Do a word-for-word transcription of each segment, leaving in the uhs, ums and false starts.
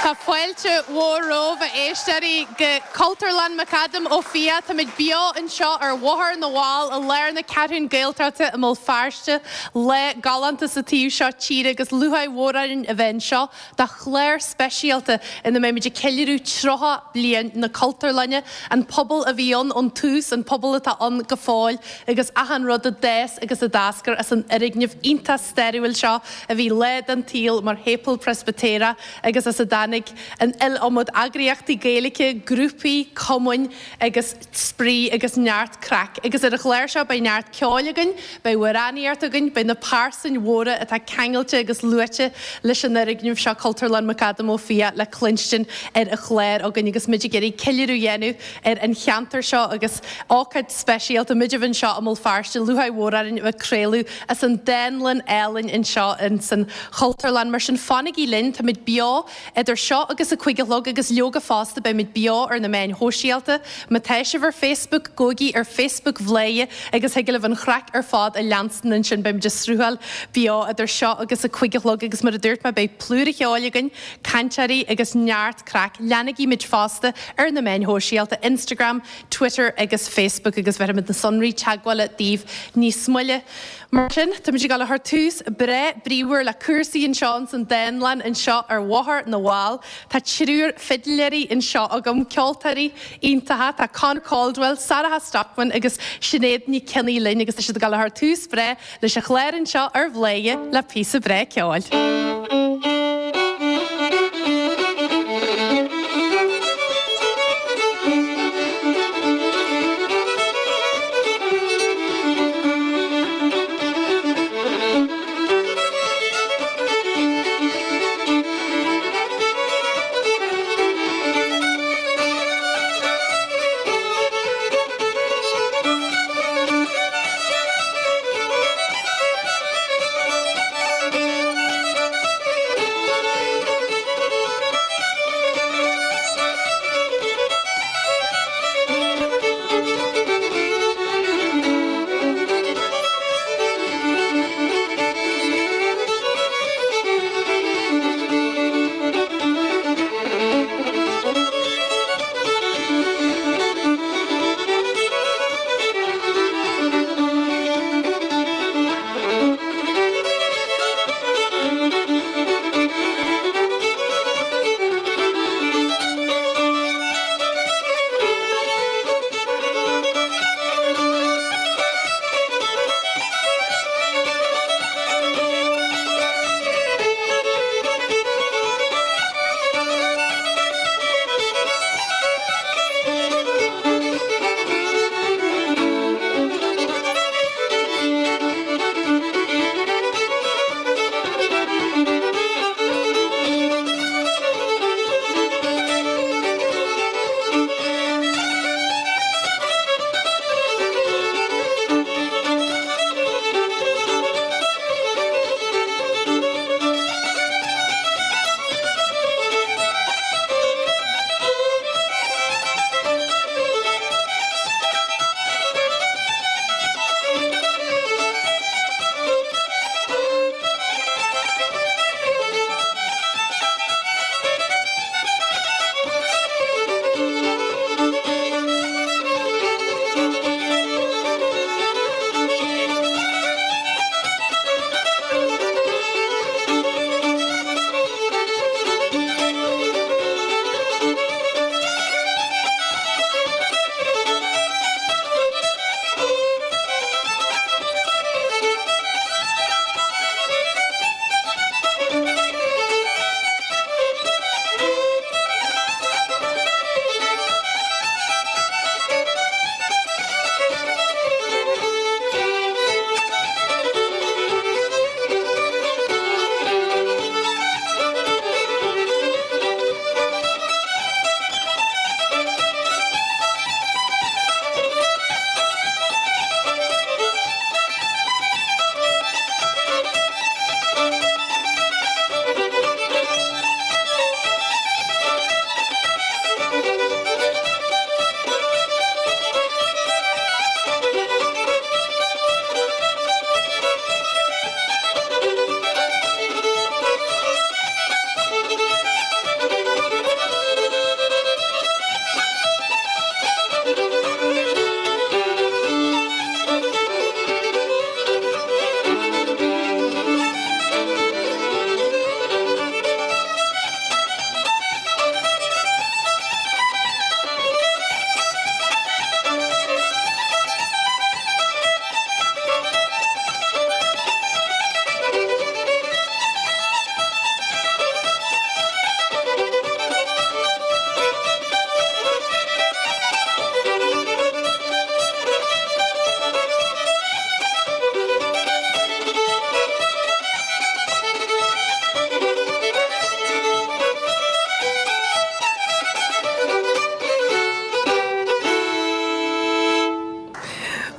Tá foiilte mhóróh éisteí go Cultarland Macadam ó fia tá mid bio an seo ar bhthar na bháil a leir na ceún géaltarta am mó fearste le galanta sa tíú seo tíre agus luhaid mhórainn a bhain seo Tá chléir speisialta ina mé muidir ceiliú trotha blian na Cultarlanne an pobl a bhíon an tús an pobl atá an go fáil agus ahan rud a déis agus a dascar as an irigneamh ínta steiriúil seo a bhí lead an tíl mar hépal presbytéra agus as a danig an il omod agriachtaí gaeilge grúpaí commún agus sprí agus neart crack agus ar a chléir seo bei neart ceálagan bei waraníartagan bei na pársan mhóra atá cangailte agus luite leis an irigneamh seo Cultarland Macadam ó fia le clinstin ar a chléir agan agus muidir geirí ceiliú dhéanú ar an cheantar seo agus ácaid speisialta muidir bhain seo am mó fearste luhaid mhórainn bheith créalú as an dénlan ealainn in seo in san Cultarland mar sin fannig í linn tá mid bio idir seo agus a chuigelog agus leoga fásta bei mid bio ar na main hóisialta ma teisih ar Facebook gogi ar Facebook bléie agus heigeh an chrac ar fád a leanstan in sin beim just srúhal bio idir seo agus a chuigelog agus mar a dúirt me bei plúra cheálagan cantarí agus neart crac leanagí mid fásta ar na main hóisialta Instagram, Twitter agus Facebook agus bheit mit na sunraí teagháile díomh níos smuile. Mar sin, tá muidir gal th tús bre bríomhar le cuasaí in seo san dénlan in seo ar bhthar na bháil, Tá tíúr fiddleirí in seo agam ceoltarí iontathe tá Conor Caldwell, Sarah Stockman agus Sinead ní Kenny Lynn agus is gal th tús bre leis a chléir in seo ar bléie le písa bre ceáil.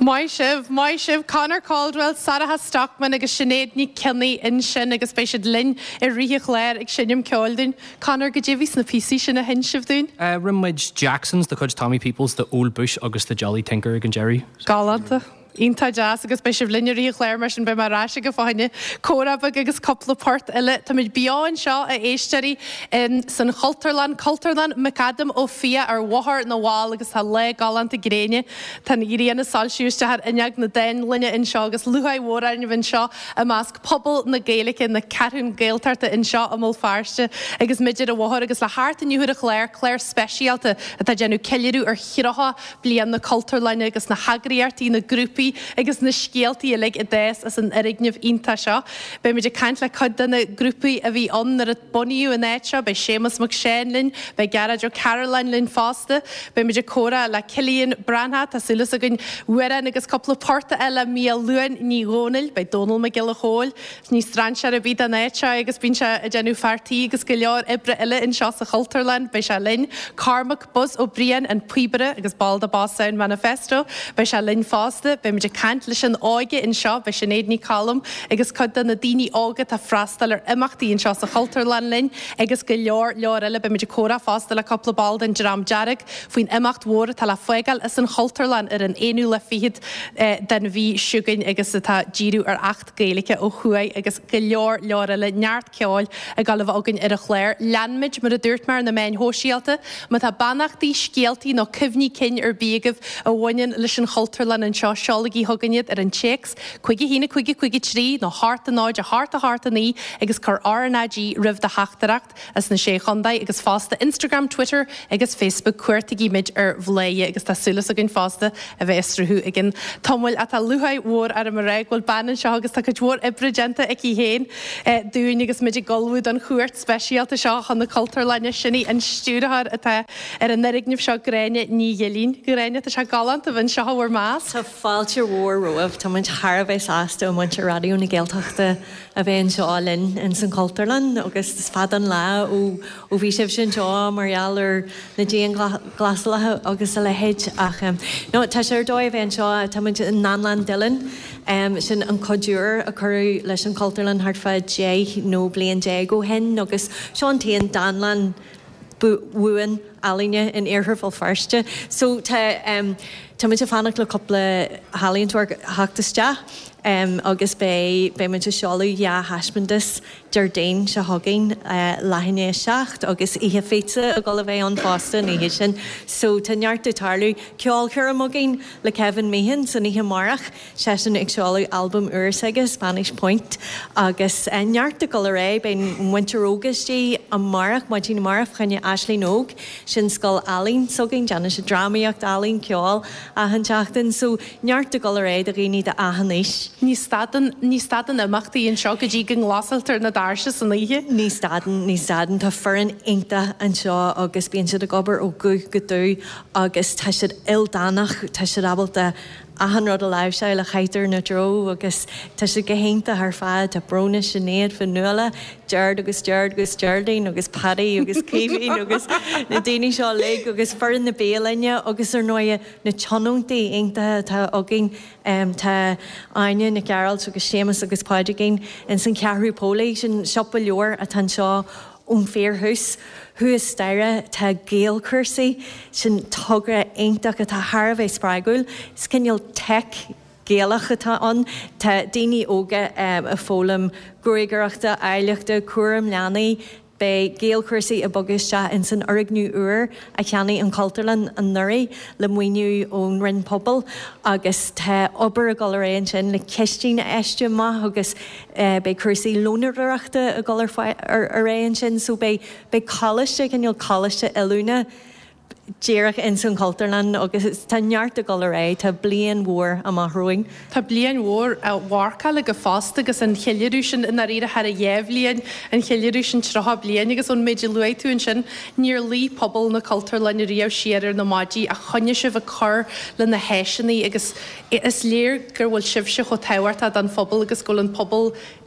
Mai sibh, mai sibh Conor Caldwell, Sarah Stockman agus Sinead ní Kenny in sin agus spéisiad linn I ríthe chléir ag sinnim ceoldain. Conor go dtíobhís na P C sin a hen sibh dún? Uh, Rimid Jacksons, the Cudge Tommy Peoples, the Old Bush, agus the Jolly Tinker and Jerry. Galanta. Ínta jazz agus spéisiad lineirí chléir mar sin be mar ráise go fáinne córab agus coppla port eile tá muid beáin seo a éisteirí in san Chultarlan, Chultarlan Macadam ó fia ar wahar na wall agus tá le galanta gréine tá na iríana salsiúste har ineag na den linne in seo agus luhaid mhórain bhain seo a másc pobl na Gaelic na carún Gaeltarta in seo am mó farste agus mididir a wahar agus le háart aniuhuiad a chléir chléir speisialta a tá genú ceiliú ar chiirecha blian na Chultarlan agus na hagriartí na grúpi agus na scialtaí a le i dés as an irigneamh ínta seo. Be muidir caint le cud na grúpaí a bhí an ar a buniú in éit seo, be Seamus McShane be Garad o Caroline Lynn Foster, be muidir córa le Cillian Branhat a sulas a gon uirean agus coppla porta eile míl luan ní gónil be Donald McGill a hól, ní strandsear a bhí an éit seo agus bín se a genú fartíí agus go leor ibre eile in seo sa Chultarlan, be se Lynn Carmack Buzz O'Brien an Puibre agus Balda Boss Sound Manifesto, be se Lynn Foster, be muidir cant leis an áige in seo be Sinead ní Callum agus cud na daoine ága tá freastal ar imachtaí in seo sa Chultarlan linn agus go leor leor eile be muidir córa fástal le coppla ball den Jeram Jarrag faoin imacht mhór tá le foigal is an Chultarlan ar an éanú le fiad eh, den bhí siúgain agus tá díú ar acht Gaeilge ó chuaig agus go leor leor eile neart ceáil a galh agan ar a chléir leanmid mar a dúirt mar na main hóisialta má tá bannachtaí scialtaí nó cimhní cin ar bíagah a bhainean leis an Chultarlan in seo seolagaí thuganiad ar an checks chuige hína chuige chuige trí nó háart a náid a háart a háart a ní agus chur R N I G rih de hachtaracht as na sé chundaid agus fásta Instagram, Twitter agus Facebook cuairtaí mid ar bhléie agus tá sulas a gin fásta a bheith istruthú agin Tomhfuil a tá luhaid mhór ar a mar réig bhfuil banan seo agus tá go dmhór ibrigenta ag í héin dúin agus mididir golbhúd an chuairt speisialta seo chun na Chultarlanne sinní an stúrathar atá ar an nirigneamh seo gréine ní dhelín gréine tá se galant a bhain seo bhar más. Tá fáilte mhór roimh tá muint Harbheith ásta ó muinte radioú na Gaeltachta a bheith seo linn in san Chultarlan agus is fad an lá ó ó bhí sibh sin seo marall ar na déon glasalathe agus a lehéid ach nó tá sé ar dóibh a bheith seo tá muint in Nanlan Dillon sin an codúr a chur leis an Chultarlan hartfa dé nó blion dé go hen agus seán taon Danlan bhuaan alíne in éarthfáil farste. So tá um, tá muinte fannach le coppla halíonntúir heachtaiste um, agus bé bé muinte seáú ja haismandas Jardine se hagin uh, lehinné seacht agus ihe féitse a go bheith an fásta ní hé sin. So tá neartú tarlú ceáil chur amgin le Kevin Meehan san ihe marach sé sin ag seáú album uairsaige Spanish Point agus uh, neartú go ré ben winterógastí an marach má tí marach chunne Ashley Nóg sin sscoil Alín sogin Jana sé dramaíocht Alín ceáil a han teachtain so neartú go ré a rií de ahanéis. Ní stadan ní stadan amachtaí an seo go dtí go glasaltar na darse san ihe? Ní stadan ní stadan tá fearan inta an seo agus bíon siad a gobar ó gu go dú agus tá siad ildanach tá siad abalta ahan rud a leibh se le chaitar na dro agus tá siad go hénta th fad tá brona Sinead fan nula Jared agus Jared agus Jardine agus Paddy agus Kevin agus na daoine seo le agus fearan na béalaine agus ar nóia na tionúntaí inta tá agin um, tá aine na Gerald agus Seamus agus Páidegin in san cearú póla sin siopa leor a tan seo ón Fairhús hu is steire tá géalcursaí sin tugra aintach a tá Harbheith sprágúil scinneal tech géalach atá an tá daoine óga um, a fólam gruigeachta eileachta cuaram leanaí be géalcursaí a boguste in san origniú uair a cheannaí an Chultarlan an nuirí le muoinú ón rinn pobl agus tá obair a golar réon sin le ceistín eiste maith agus uh, be cursaí lónarreaachta a golar ar réon sin so be be cáiste cinneal cáiste eúna Déireach in san Chultarlan agus tá neart a golar ré tá blian mhór a maithróing. Tá blian mhór a bhharca le go fásta agus an cheiliú sin ina riad a har a dhéhlíonn an cheiliú sin trotha blian agus ón méidir luú tú sin níor lí pobl na Chultarlan i riamh siar na mádí a chunne sibh a chur le na héisinaí agus is léir gur bhfuil sibh se chu tehairt a den phobal agus go an pobl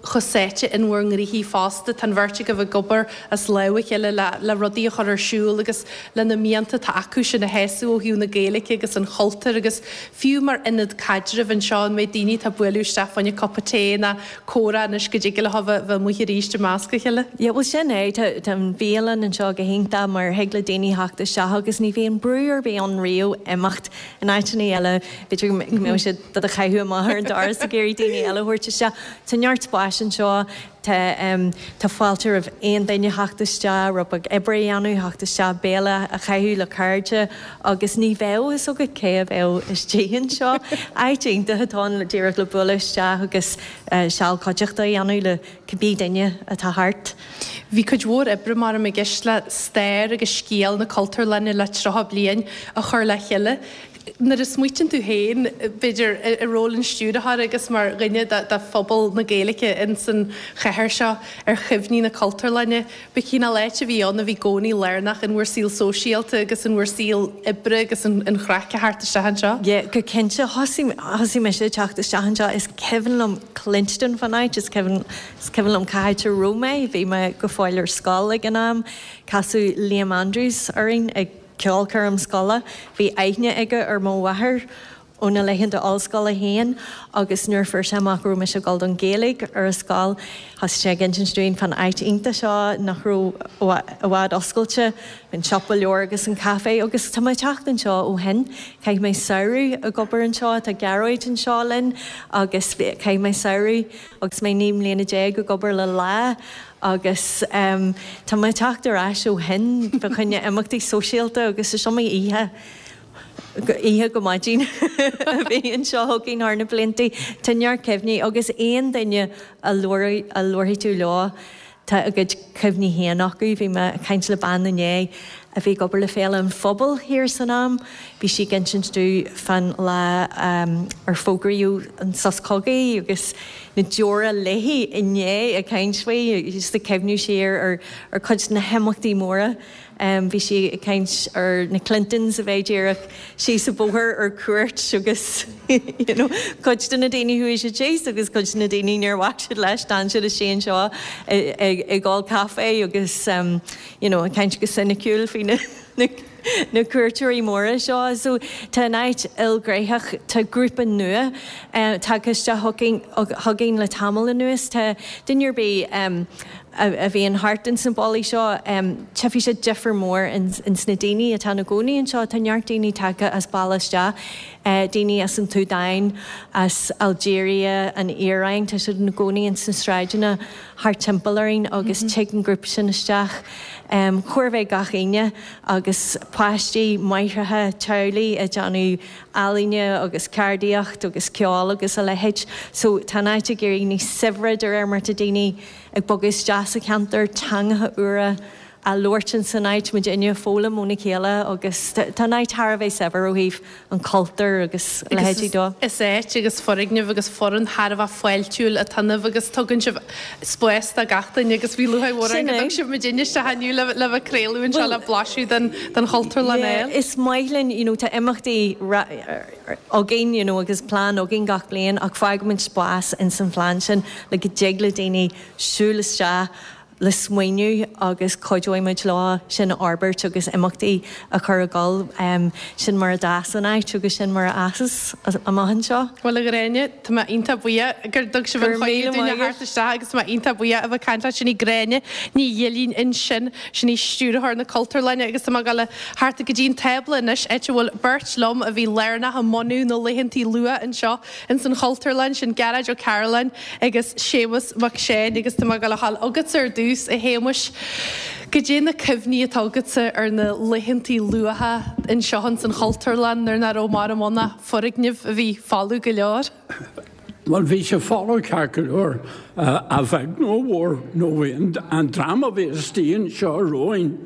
choséite in bhhair hí fásta tan bhirrte go bh gobar as lehaigh eile le rodí chu ar siúil agus le na mianta tá acu sin na héasú ó hiú na Gaelic agus an choltar agus fiú mar inad cadrih an seán mé daoine tá buú Stefanne coppaté na córa na go dtí le hafah bh muí ríiste másca heile? Ja bhfuil sin é tá bhélan an seo go hénta mar heagla daoine heachta se agus ní bhíon brúir bé an riú imimecht in áitina eile bidir mé si dat a chaithú maithar an dar sa géirí daoine eile thuirte se tanart spáis an seo Tá um, tá fáiltear ah aon daine heachtaiste rubag ebraíanú heachtaiste béla a chaithú le cairde agus ní bheith is go cé a bheith is tíann seo. Aitínta atá le ddíireach le buiste agus uh, seall cóideachta anú le cabbí daine atá hart. Bhí chud mhór ibre mar me gis le stéir agus scíal na cultúr lenne le trotha bliain a chur le cheile. Nar is smuoitin tú héin beidir i rólann stúdatha agus mar rinne de phobal na Gaeilge in san cheithir seo ar chimhní na cultúr lenne, ba cína leite bhí anna bhí gcónaí learnach an bhfuair síl sóisialta agus an bhfuair síl ibre agus an chreice harta stahan seo? Ie, go cinnte hosí me sé teachta stahan seo is cehann Clinston fanáid, is cehann caiite Rómé, bhí me go fáil ar scáil ag an am, casú Liam Andrews arin ag ceolcurm scola, bhí aithne aige ar mó wathair óna leihann all scola héan agus nuair fir semachú me se gáil an Gaeilge ar a scáil has sé gintin stúin fan aitínta seo nachrú a bhád oscailte bin sioppa leor agus an cafe agus tá mai teachtain seo ó hen caiith mé saoirú a gobar an seo tá garóid an seo linn agus caiith mé saoirú agus mé níam léana dé go gobar le lá agus um, tá mai teachtar eis ó hen ba chunne imachtaí sóisialta agus is seo ihe ihe go maidín a bhí an seo thuginn ar na bliantaí tannear cehní agus aon daine a luirthaí tú lá tá a go cehní héanaach go bhí me caiint le ban nané a bhí gobar le féile an phobal hir san am, bhí si ginsinú fan le um, ar fógraíú an sascogaí agus na deora léhí inné a caiinsfuí is de cehniú séar ar ar chuid na heachtaí móra. Um, bhí si caiint ar na Clintons a bhéidir sí sa bóthir ar cuairt agus you know, chuid na daoine thu sé dééis agus chuid na daoine ar bhaid leis dan siad a sé seo ag gáil caé agus um, you know, caiint go sinnaciúil fao na na cuairtúirí móra seo, so tá náid ilgréithach tá grúpa nua uh, tá cuiste thugainn le tamil a nuas tá duinear bé um, a bhí an hartan san bolaí seo um, tefi sé differ mór in, in sna daoine a tá na gcónaí an seo tá neart daoine take as bailiste uh, daoine as an Túdain as Algeria an Iarain tá siad na gcónaí in san stráideanna Hart Timpolarín agus mm-hmm. teag an grúp sin isteach um, chuirbhéh gachéine agus páistí maithrethe teirlaí a deanú alíne agus cardíocht agus ceáil agus a lehéid, so tá náid a géirí ní sibred ar mar a daoine ag bogus jazz a cantar tangatha ura a Lortin san night mu inne fóla múna chéile agus tá náid tar bhéh sever ó híh an cultúr agus lehéidí dó. Is éit agus forigneamh agus foran Harbh foiiltiúil a tanmh agus tugann si spóist a gatain agus bhí luhaid mhór si mu dinne se haniu le le bhréúin se le blaisiú den den cultúr le néil. Is mailinn you know, tá imachtaí ó géin you know, agus plán ó gin gach blion ach feigmin spás in san phláin sin le go déagla daoine siúlaiste le smaoinú agus coidóimiid lá sin Arbert agus imachtaí a chur a gáil um, sin mar a dásanna agus sin mar a asas a maihan seo. Well a gréine tá má ionta buia gur dug se bhar chuúna hartiste agus má ionta buia a bh canta sin í gréine ní dhéilín in sin sin í stúrathir na cultúr lenne agus tá gal le harta go dtín teblanis éte bhfuil burt lom a bhí learna a monú nó leihantí lua an seo in san cultúr lein sin Garage ó Caroline agus Séamus mac sé agus tá gal le hall agus ar dús a héimis go dé na cimhní atágadsa ar na leihantí luatha in seohan san Cultúrlan ar na rómar amna forigneamh a bhí fáú go leor. Well, bhí sé fáú cearcaúir a bheith nó bhór nó bhíon an drama bhís tíon seo roin.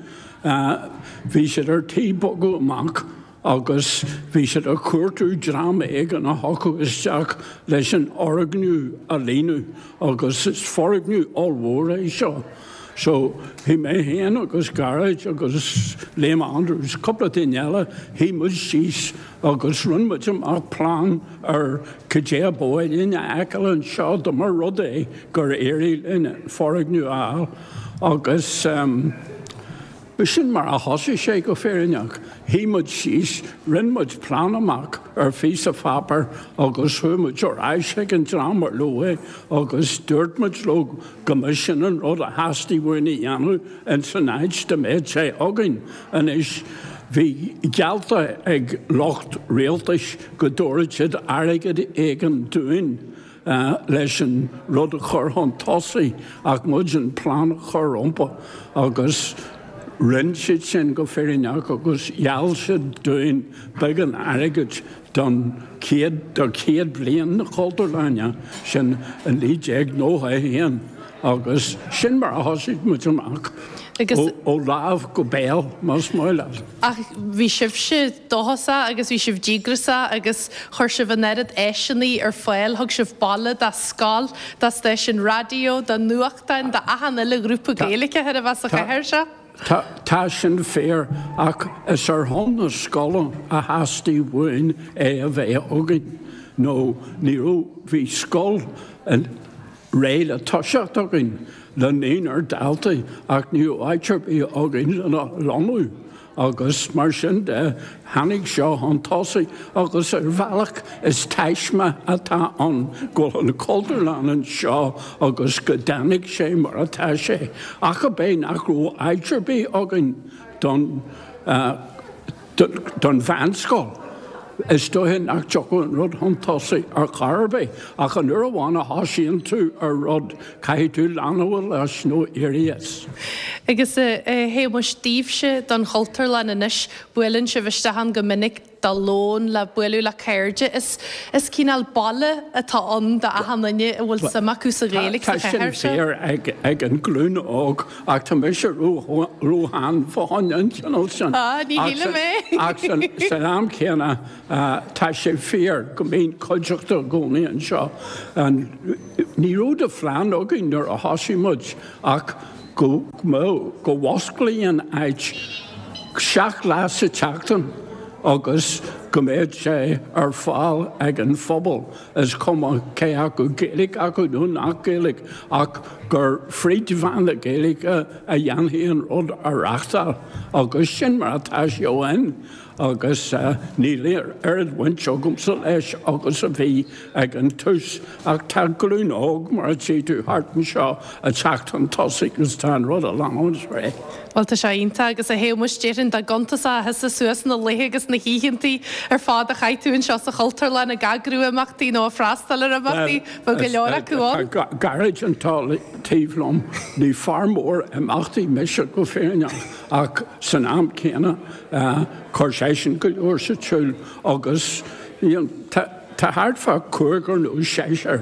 Bhí sé ar tí bogu amach agus bhí sé a cuairtú drama ag an a hocu isteach leis an oragniú a líú agus is foragniú all mhór é seo. So he may hen agus garage agus Liam Andrews couple of Daniela he must she's agus run with him a plan or Kajea boy in Ackle and Shaw the Marode gur eri in Forrig New Al agus um Bishin mar a hosi sé go férinach he mud she's run much plan amach or fees of fapper agus who much or I shake and drum or low agus dirt much low commission and rod a hasty winnie yanu and sonage the maid say ogin and is vi gelta eg locht realtish godoriched ariged egen doing Uh, leis an rud a chur hon tosaí ach muid an plán chur rompa agus rinn siad sin go féineach agus gheall siad doin beag an airgid don céad do céad bliain na Cultarlanne sin an líd ag nótha héan agus sin mar a thosaigh muid amach ó lámh go béal más máile. Ach bhí sibh si dóthasa agus bhí sibh dígrasa agus chuir sibh an erid éisinaí ar fáil thug sibh balle da scáil da station radio da nuachtain da ahan ile grúpa Gaeilge ar a bheas a cheir se? Tá sin fér ach is ar hon na scola a hastíí bhin é a bheith agin nó níú bhí scol an réile toiseach agin le néonar dalta ach níú áitir bí agin lena lonú agus mar sin de hanig seo an tosaí agus ar bhealach is teisme atá an go an Cultarlanne seo agus go danig sé mar atá sé ach a bé nach rú áitir bí agin don uh, don bhanscoil. Is dóhin nach teocha an rud an tosaí ar charbé ach an nuair amháin a hasíonn tú ar rud caiithí tú leanbhfuil leis nó éirías. Agus hémas tíobse don Cultarlanne inis builann se bhisteán go minic dá lón le builú le céirde is is cíál balle atá an de a hanine bhfuil samach cús a réalaigh sa cheir se. Fér ag ag an glún óg ach tá mé se rúhan fáin sin. Ah, ní híle mé. Ach san am céanna tá sé fér go mbíon coideachta gcónaí an seo an ní rúd a phlean ógin nuair a hasí muid ach go mó go wasclaíon áit seach leas sa teachtain agus go méid sé ar fáil ag an phobal is cuma cé acu Gaeilge acu nó nach Gaeilge ach gur fríd bhain le Gaeilge a dhéantaíonn rud arreachtal agus sin mar atá seohain agus ní léir airad bhaint seogumsa leis agus a bhí ag an tús ach tá glún óg mar tí tú hartan seo a teachtain tosaigh gus tá rud a lámhans ré. Well tá sé ionta agus a hémas déireann da gantas a heas a suas na léthe agus na híhinntaí ar fád a chaithúin seo sa Cultarlanne a gagrú amachtaí nó a freastal ar amachtaí ba go leor acuáin. Garage an tíomhlum ní far mór amachtaí meise go féineach ach san am céanna chuir sé sin go leor sa tiúil agus tá háardfa cuagar nó séisir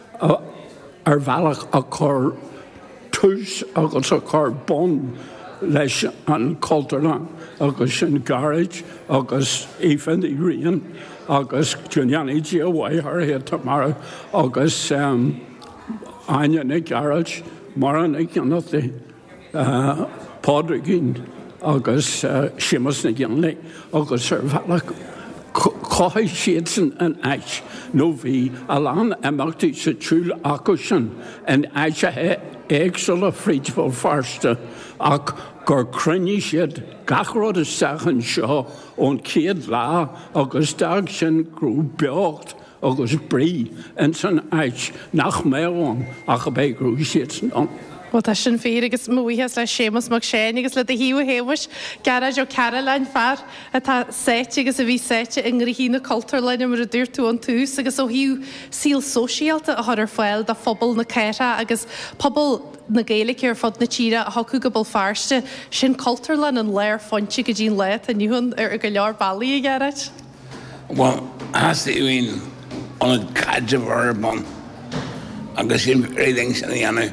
ar bhealach a chur tús agus a chur bon leis an Cultarlanne agus sin garage agus éfan í rion agus Juniani G O Y ar hé tamara agus um, aine na garage mar an ag annaí uh, pádraigín agus uh, simas na gionla agus ar bhealach Cóthaigh siad san an áit nó bhí a lán amachtaí sa triúil acu sin an áitethe éagsúla frídbal farsta ach gur cruinní siad gachród isteach an seo ón céad lá agus dag sin grú beocht agus brí an san áit nach méháin ach a bé grú siad san an. Well tá sin fér agus mhuihes le sémas mag sé agus le a hiú hémas garage ó Caroline fear atá séite agus a bhí séite in hína Cultarlanne mar a dúir tú an túús agus ó hiú síl sosiálta a thar fáil de phobal na ceire agus pobl na Gaeilge ar fod na tíre a hacu go bal fearste sin Cultarlanne an léir fonte go dtín leit a nniuhann ar go leor bailí a garage. Well, has to win on a cadge of urban agus sin réing sin dhéanú.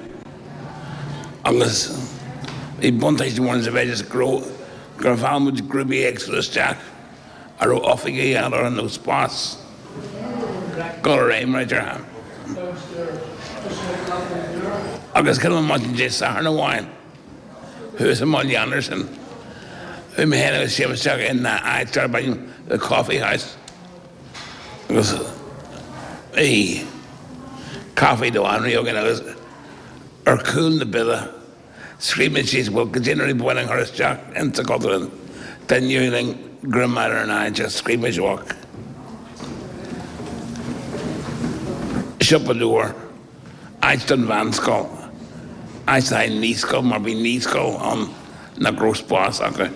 Agus i buntais de ones a bheith gro gur bhhamid grúbí extrasteach ar ó offigaí ar an nó spás go réim réidir ham. Agus cin maidin dé sa na bháin Who's a Molly Anderson? Who may have seen himself in that I started by the coffee house. Because a coffee to Henry Hogan was or cool the bill, screaming she's well, continually boiling her jack into Scotland. Then you think grandmother and I just scream as you walk. Shut the door. I stood Van Skull. I say Nisco, maybe Nisco on na gross boss. Okay.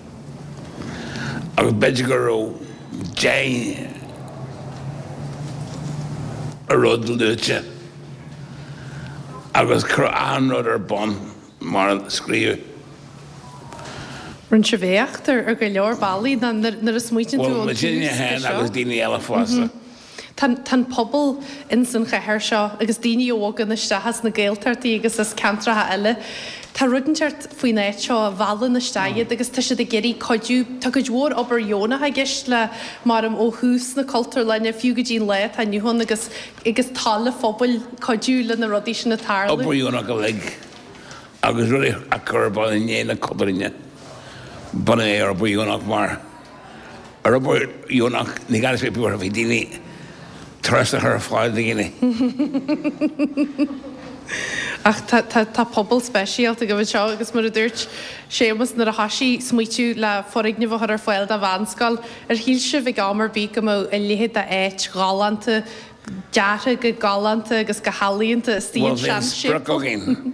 I was Bedgaro, Jay, a road to Lucha. I was Crown or Bon, Mar Screw. Run Chevecht or Galore Valley, then there is meeting to Well, Virginia had, I was Dini Elafossa. Tan tan pobl in san cheir seo agus daoine ógan na stahas na Gaeltartaí agus is cantratha eile. Tá rudanseart faoin éit seo bhalla na staiad agus tá siad a geirí coidú tá go dúir obair Iona ha gist le mar am ó hús na cultúr lenne fiú go dín le tá nniuhan agus agus talla phobal coidú le na rodí sin na tarla. Obair Iona go lig agus ruí a churbal in éana cobarinne. Bana é ar obair Ionach mar. Ar obair Ionach ní ganis pe piúr a bhí daoine trust her fáil daoine. Ach tá pobl speisialt a go bhfuil seo agus mar a dúirt sémas na a hasí smuitiú le forigne bh ar foiil a bhanscail ar híl se bh gamar bí go mó i lihéad a éit galanta deata go galanta agus go halíonnta stíon sean sé. Well, then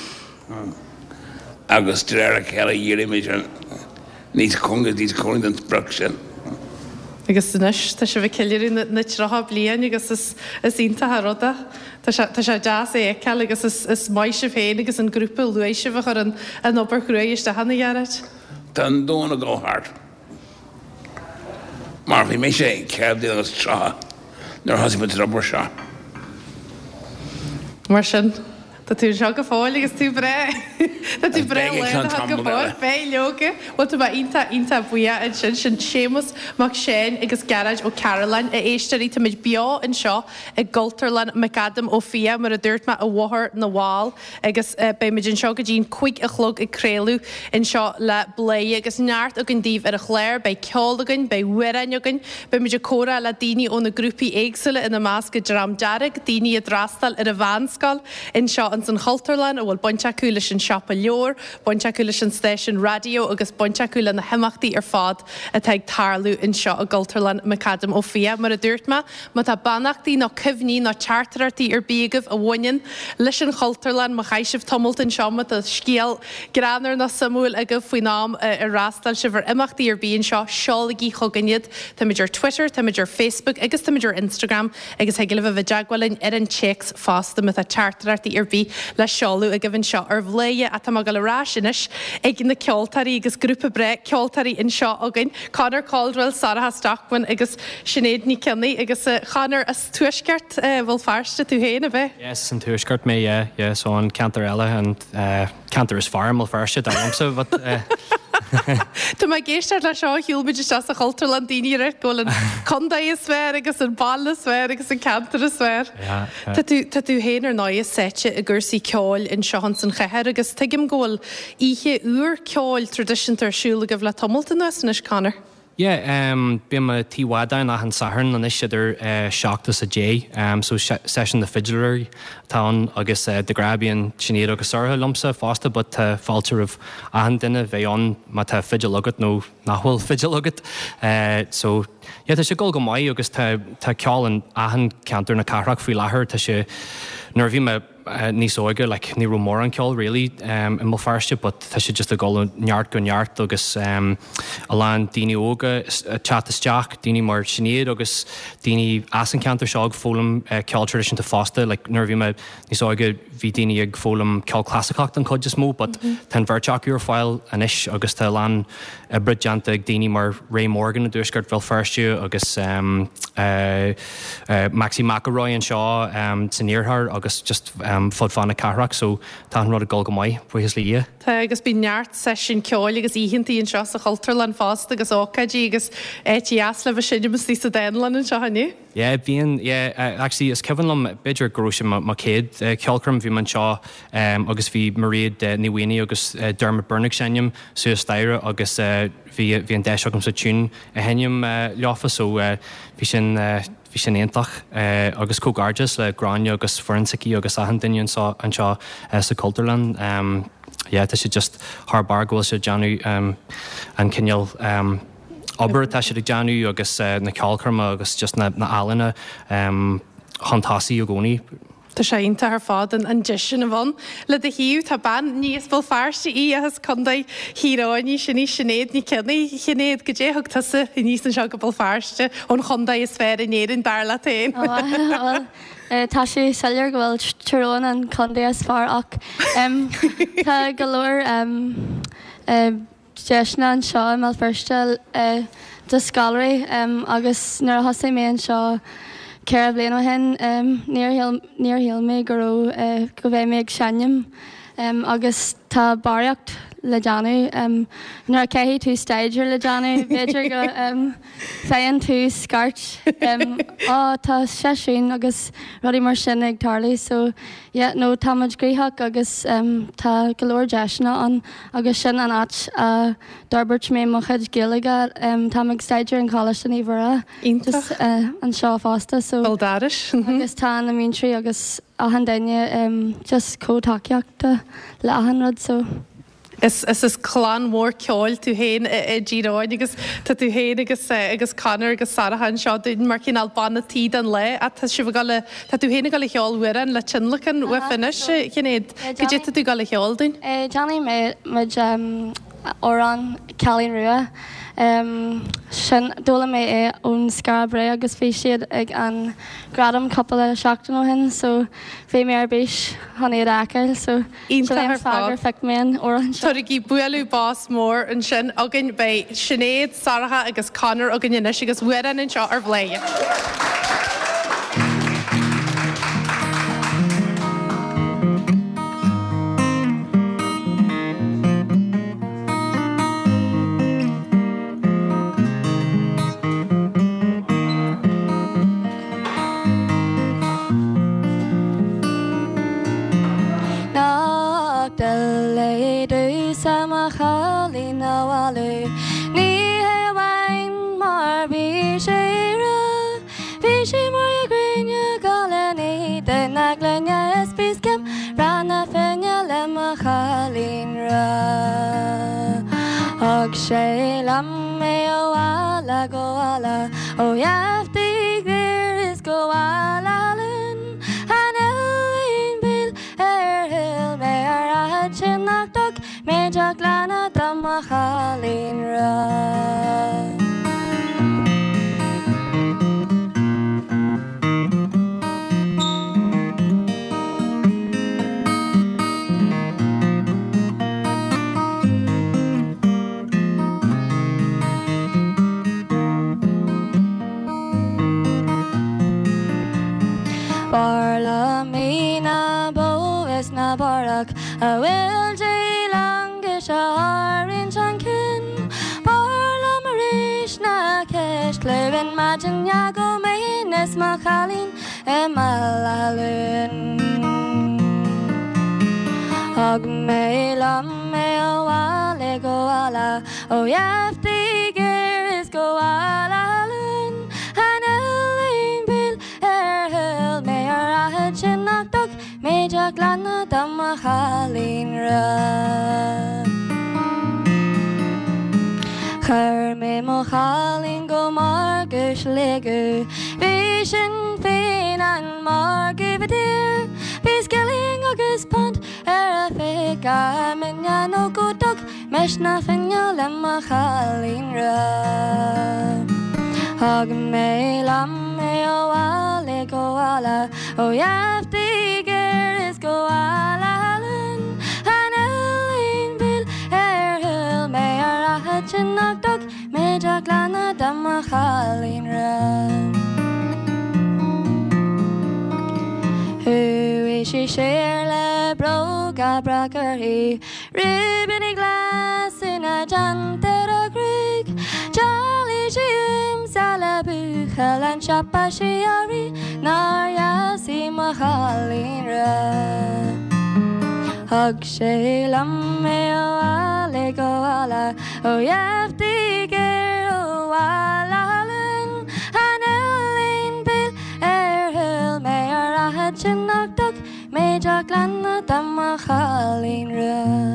agus dréir a ceile dhéirí mé níos conga níos conga den sprach sin. Agus inis tá se bh ceilir na trotha blian agus is iontathe ruda. Tá sé deas é ceil agus is mai se féin agus an grúpa luéis bh ar an obair chruéis de hana dhearad. Tá an dóna go hart. Mar bhí mé sé ceabh agus trotha nar hasí mu obair seo. Mar sin. Tá tú seo go fáil agus tú bre Tá tú bre le go fáil bé leoga bhil tú ionta ionta buia an sin sin sémas mac sin agus garage ó Caroline a éisteí tá mid beo an seo i Galterland Macadam ó fia mar a dúirt me a bhthir na bháil agus bé mid an seo go dín chuig a chlog i créalú in seo le blé agus neart a an díomh ar a chléir bei ceolagan bei uiranegan be mid a córa le daoine ó na grúpi éagsúla ina más go dram dearag daoine a drastal ar a bhanscail in seo an san Halterland a bhfuil bonteacu leis an seapa leor, bonteacu leis an station radio agus bonteacu le na himachtaí ar fád a teag tarlú in seo a Galterland Macadam ó fia mar a dúirt me, má tá bannachtaí ná cimhní ná charterartaí ar bíagah a bhainein leis an Halterland má chaisibh tomult in seama a scéal granar na samúil a go faoi nám ar rastal si bhar imachtaí ar bíon seo seolagaí choganiad tá idir Twitter, tá idir Facebook agus tá idir Instagram agus heigh le bh deagháilinn ar an checks fásta mit a charterartaí ar bí le seolú a gibhann seo ar bhléie a tá go le ráisinis ag na ceoltarí agus grúpa bre ceoltarí in seo agan Conor Caldwell, Sarah Stockman agus Sinead ní Kenny agus chanar as tuisceart bhfuil fearste tú héana bheith? Yes, an tuisceart mé, yeah, yeah, so an Cantar eile and uh, Cantar is farm will fearste da amsa, but uh, Tá mai géisteart le seo hiúlbid is a Galterland daoine go an condaí is sfér agus an ball is sfér agus an cantar is sfér. Tá tú héanaar ná is sete a gursaí ceáil in sehan san cheir agus tuigim ggóil ihe úr ceáil tradition tarsúla go bh le tomulta nuas is Conor. Yeah, um, bím a tíhádain a an saharn an is siidir uh, seachtas a dé, um, so session the fiddler town agus uh, de grabian Sinead agus sarha lumsa fásta, but uh, falter of ahan dinne bheith an ma tá fiddle agat nó nachhfuil fiddle agat. Uh, so yeah, tá sé gol go mai agus tá ceáil an ahan cantar na carach faoi láthair tá sé nuair bhí me Uh, ní sóige like, ní mór an ceol really um, in mo farste, but tá sé just a gol neart go neart agus um, a lán daoine óga uh, chat isteach daoine mar Sinead agus daoine as an cantar seog fólam uh, ceol tradition ta fásta, like, nuair bhí me ní sóige bhí daoine ag fólam ceol classicacht an cod is mó, but mm-hmm. Tá bhirteach úr fáil anis agus tá lán uh, bridjanta ag daoine mar Ray Morgan a dúsgart bhil farste agus um, uh, uh, Maxi McElroy an seo um, san níorthar agus just Um, fod fanna carach, so tá an rud a gol go mai buhis lí. Tá agus bí neart session ceáil agus íhinntaí an seo a Galterland fásta agus ócaidí agus étí asla bh sinne mas tí sa Dainland an seo haní. Yeah, being yeah, uh, actually, it's Kevin Lum, Bidger Grosha Macade, Kelkram, Viman Shaw, um, August V. Marie Niwini, August Dermot Bernick Shenyum, Sue Styra, August V. V. and Dash, August Tune, Henium Loffa, so Vishin Vishin Entach, August Cogarges, Grania, August Forensic, August Ahandinian Saw, and Shaw, Sakulterland. Um, yeah, this is just Harbar goes to Janu um, and Kenyal. Um, Aber tá sé Janu agus na Calcarma agus just na na Alana um Hantasi Ogoni. Tá sé inta ar fád an an disin a bhain le de hiú tá ban níos bol fearste í agus chundai híráinní sinní sinnéad ní cennaí chinnéad go dé thugta sa i níos an seo go bol fearste ón chundai is fér in éan darla tain. Tá sé sellir go bhfuil turóin an chundai is far ach tá galóir Jeshna an seo mal firsta uh, de scalary um, agus nuair a thosaigh mé an seo ceir a bbliain ó hen um, níor hill mé go raibh uh, go bheith mé ag seannim um, agus tá baraíocht le Janu um, nuair a céithí tú staidir le Janu beidir go um, féin tú scart um, á tá seisiún agus rudí mar sin ag tarlaí so yeah, nó tá muid gríthach agus um, tá golóir deisna an agus sin an áit uh, d'orbairt mé mo chuid gilaige um, tá ag staidir an cáiste ní bhra just uh, an seo fásta so Baldáris agus tá na mintrí agus ahan daine um, just cótáceachta le ahan rud so Is is is chlán mór ceáil tú héin i ddíráin agus tá tú héin agus agus canar agus Sarahan seo dún mar cin albanna tíd an le a tá si gal tá tú héna gal cheáilhuian le tinlachan wa finis cinnéad go dé tú gal cheáil dún? Johnny mé muid ó an Calín Rua um, sin dóla mé é ón Scarbray agus bhí siad ag an gradam couple seachtain ó hin so bhí mé ar béis hanéad acail so fágur feic mé an ó an seo. Tuaigh í bualú bás mór an sin agin bei Sinead, Saraha agus Conor agin inis agus bhuian an seo ar bléie. Ag sé lam mé ó ala go ala ó jaaftig there is go ala lun an elin bil er hil mé ar a chin nachtok mé jak lana dam a chalin ra. Barla mina bo es na barak a will jay longish a in chankin Barla marish na kesh levin majin yago meines machalin emalalun Hog me lam me o ale go ala o yafti gear is go ala lun an elin bil er hil me ar a chin nachtok me jak lana dam a chalin ra Chur me mo chalin go margus legu Vision féin an margu vadir Bis gelling agus pont er a fega Minya no go dog mesh na finja lem a chalin ra Hag me lam me o ale go ala O yafti gear is go ala lun An elin bil er hil me ar a hachin nachtok Me jak lana dam a chalin ra Who is she share le bro gabra curry Ribbon glass in a jantera creek Jolly she Salabu Halan siapa siari Narya si mahalin ra Hug sé lam me o ale go ala O yafti ger o ala halun Hanelin bil er hil me ar ahad chinnak duk Me jak lan dam mahalin ra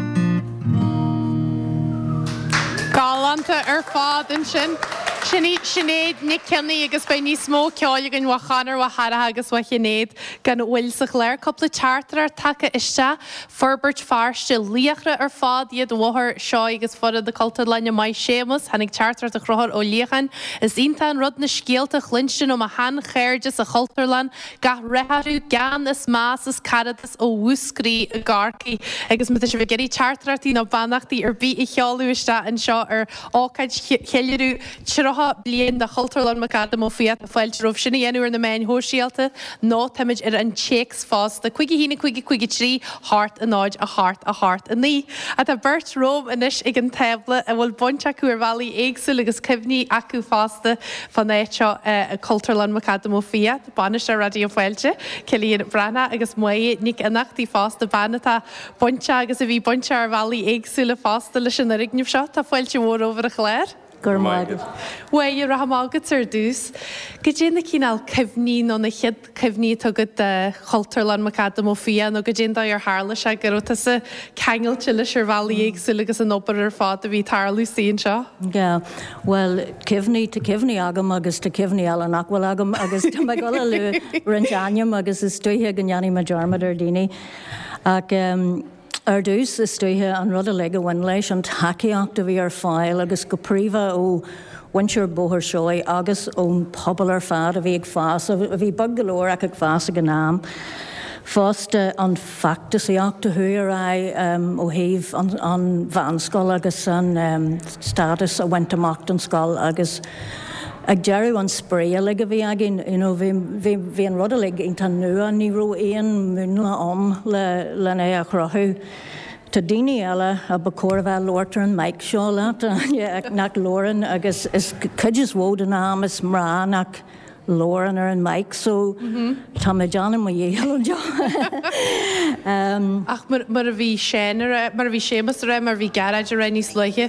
Galanta ar fád an sin. Sinnéad sinnéad Nick Kenny agus bei ní smó ceáil gan wachanar wa hara agus wa chinnéad gan bhfuil sa chléir coppla charter ar take iste Ferbert Farste líachra ar fád iad bhthir seo agus fora de culta lenne mai sémas hanig charter a chrothir ó líchan is ínta an rud na scéalta chlinstin ó a han chéirde sa Cultarlan ga réharú gan is más is caradas ó wúscrí a garcaí agus mu se bh geirí chartertí nó bannachtaí ar bí i cheáú iste an seo ar ácaid cheiliú Tiraha blian na Cultarlan Macadam ó fiat a fáil roh sinna dhéanúir na main hóisialta nó táid ar an checks fásta chuigi hína chuigi chuigi trí hart a náid a hart a hart a ní. A tá Bert Rome inis ag an tebla a bhfuil bonte acu ar bhelaí éagsú agus cibhní acu fásta fan éiteo a Cultarlan Macadam ó fiat banis a radio fáilte Cilíonn Brana agus muí nic annachtaí fásta banatá bonte agus a bhí bonte ar bhelaí éagsúla fásta leis an rigneamh seo tá fáilte mhór over a chléir. Gurmagad. Wai ar rahamagad ar dús. Go dé na cíál cehní nó na chiad cehní tugad de Cultarlan Macadam ó fia nó go dé ar hála se gurúta sa cheangailte leis ar bhelaí éagsúla agus an opair ar fád a bhí tarlú síon seo. Yeah, well, cehní tá cehní agam agus tá cehní eile nachhfuil agam agus tá me gola lu rinseanim agus is tuithe gneanní me dearmad ar daoine. Ag um, Ar dús is tuithe an rud a le go bhain leis an takeíocht a bhí ar fáil agus go príomha ó winseir bóthir seoí agus ón pobal ar fad a bhí ag fás a bhí bag golóir ag ag fás a gnáam. Fásta an factasaíocht a thuair um, ó thaobh an, an bhanscoil agus an um, status a bhaint amach an scoil agus ag dearú an spréal le go bhí agin, you know, bhí an rud a le ionta nua ní ró éon múna om le, le é a chrothú. Tá daoine eile a ba cóir bheith Lortar an Mike seo leat ag nach Lauren agus is cuidir bhód an am is mrá nach Lauren ar an Mike, so tá me John mo dhéal jo. Ach mar a bhí séanar mar a bhí sémas ra mar bhí garage a ra níos leiche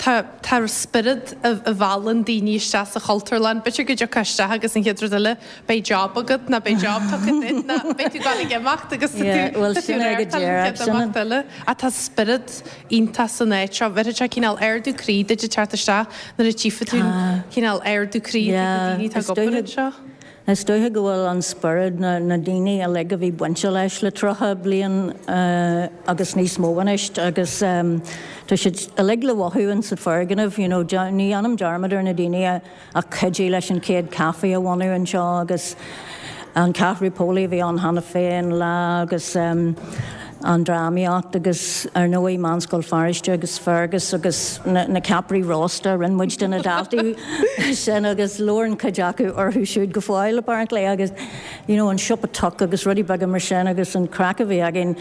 tá spirid a bhhalan daoine iste sa Cultarlan, bitir go coiste agus an chéidir duile bei job agad na bei job tucha na bei tú gáil gemacht agus bhfuil sinna go déir sinna. A tá spirid ínta san éiteo, bheit te cíál airdú crí de teartiste na a tífaún cíál airdú crí daoine tá goparid seo. Is dóithe go bhfuil an spirid na, na daoine a le go bhí buinte leis le trotha blion uh, agus níos móhaneist agus um, tá si a le le bhathúin sa ferganmh, you know, ní anam dearmadar na daoine a, a cudí leis an céad cafaí a bhainú an seo agus an cathrí póla bhí an hana féin le agus um, an drámaíocht agus ar nóí Manscoil Fariste agus Fergus agus na, na Capri Rosta rinmuid den na dátaí sin agus Lauren Kajaku orthú siúd go fáil apparently agus, you know, an siop a tuc agus rudí bag mar sin agus an crack a bhí agin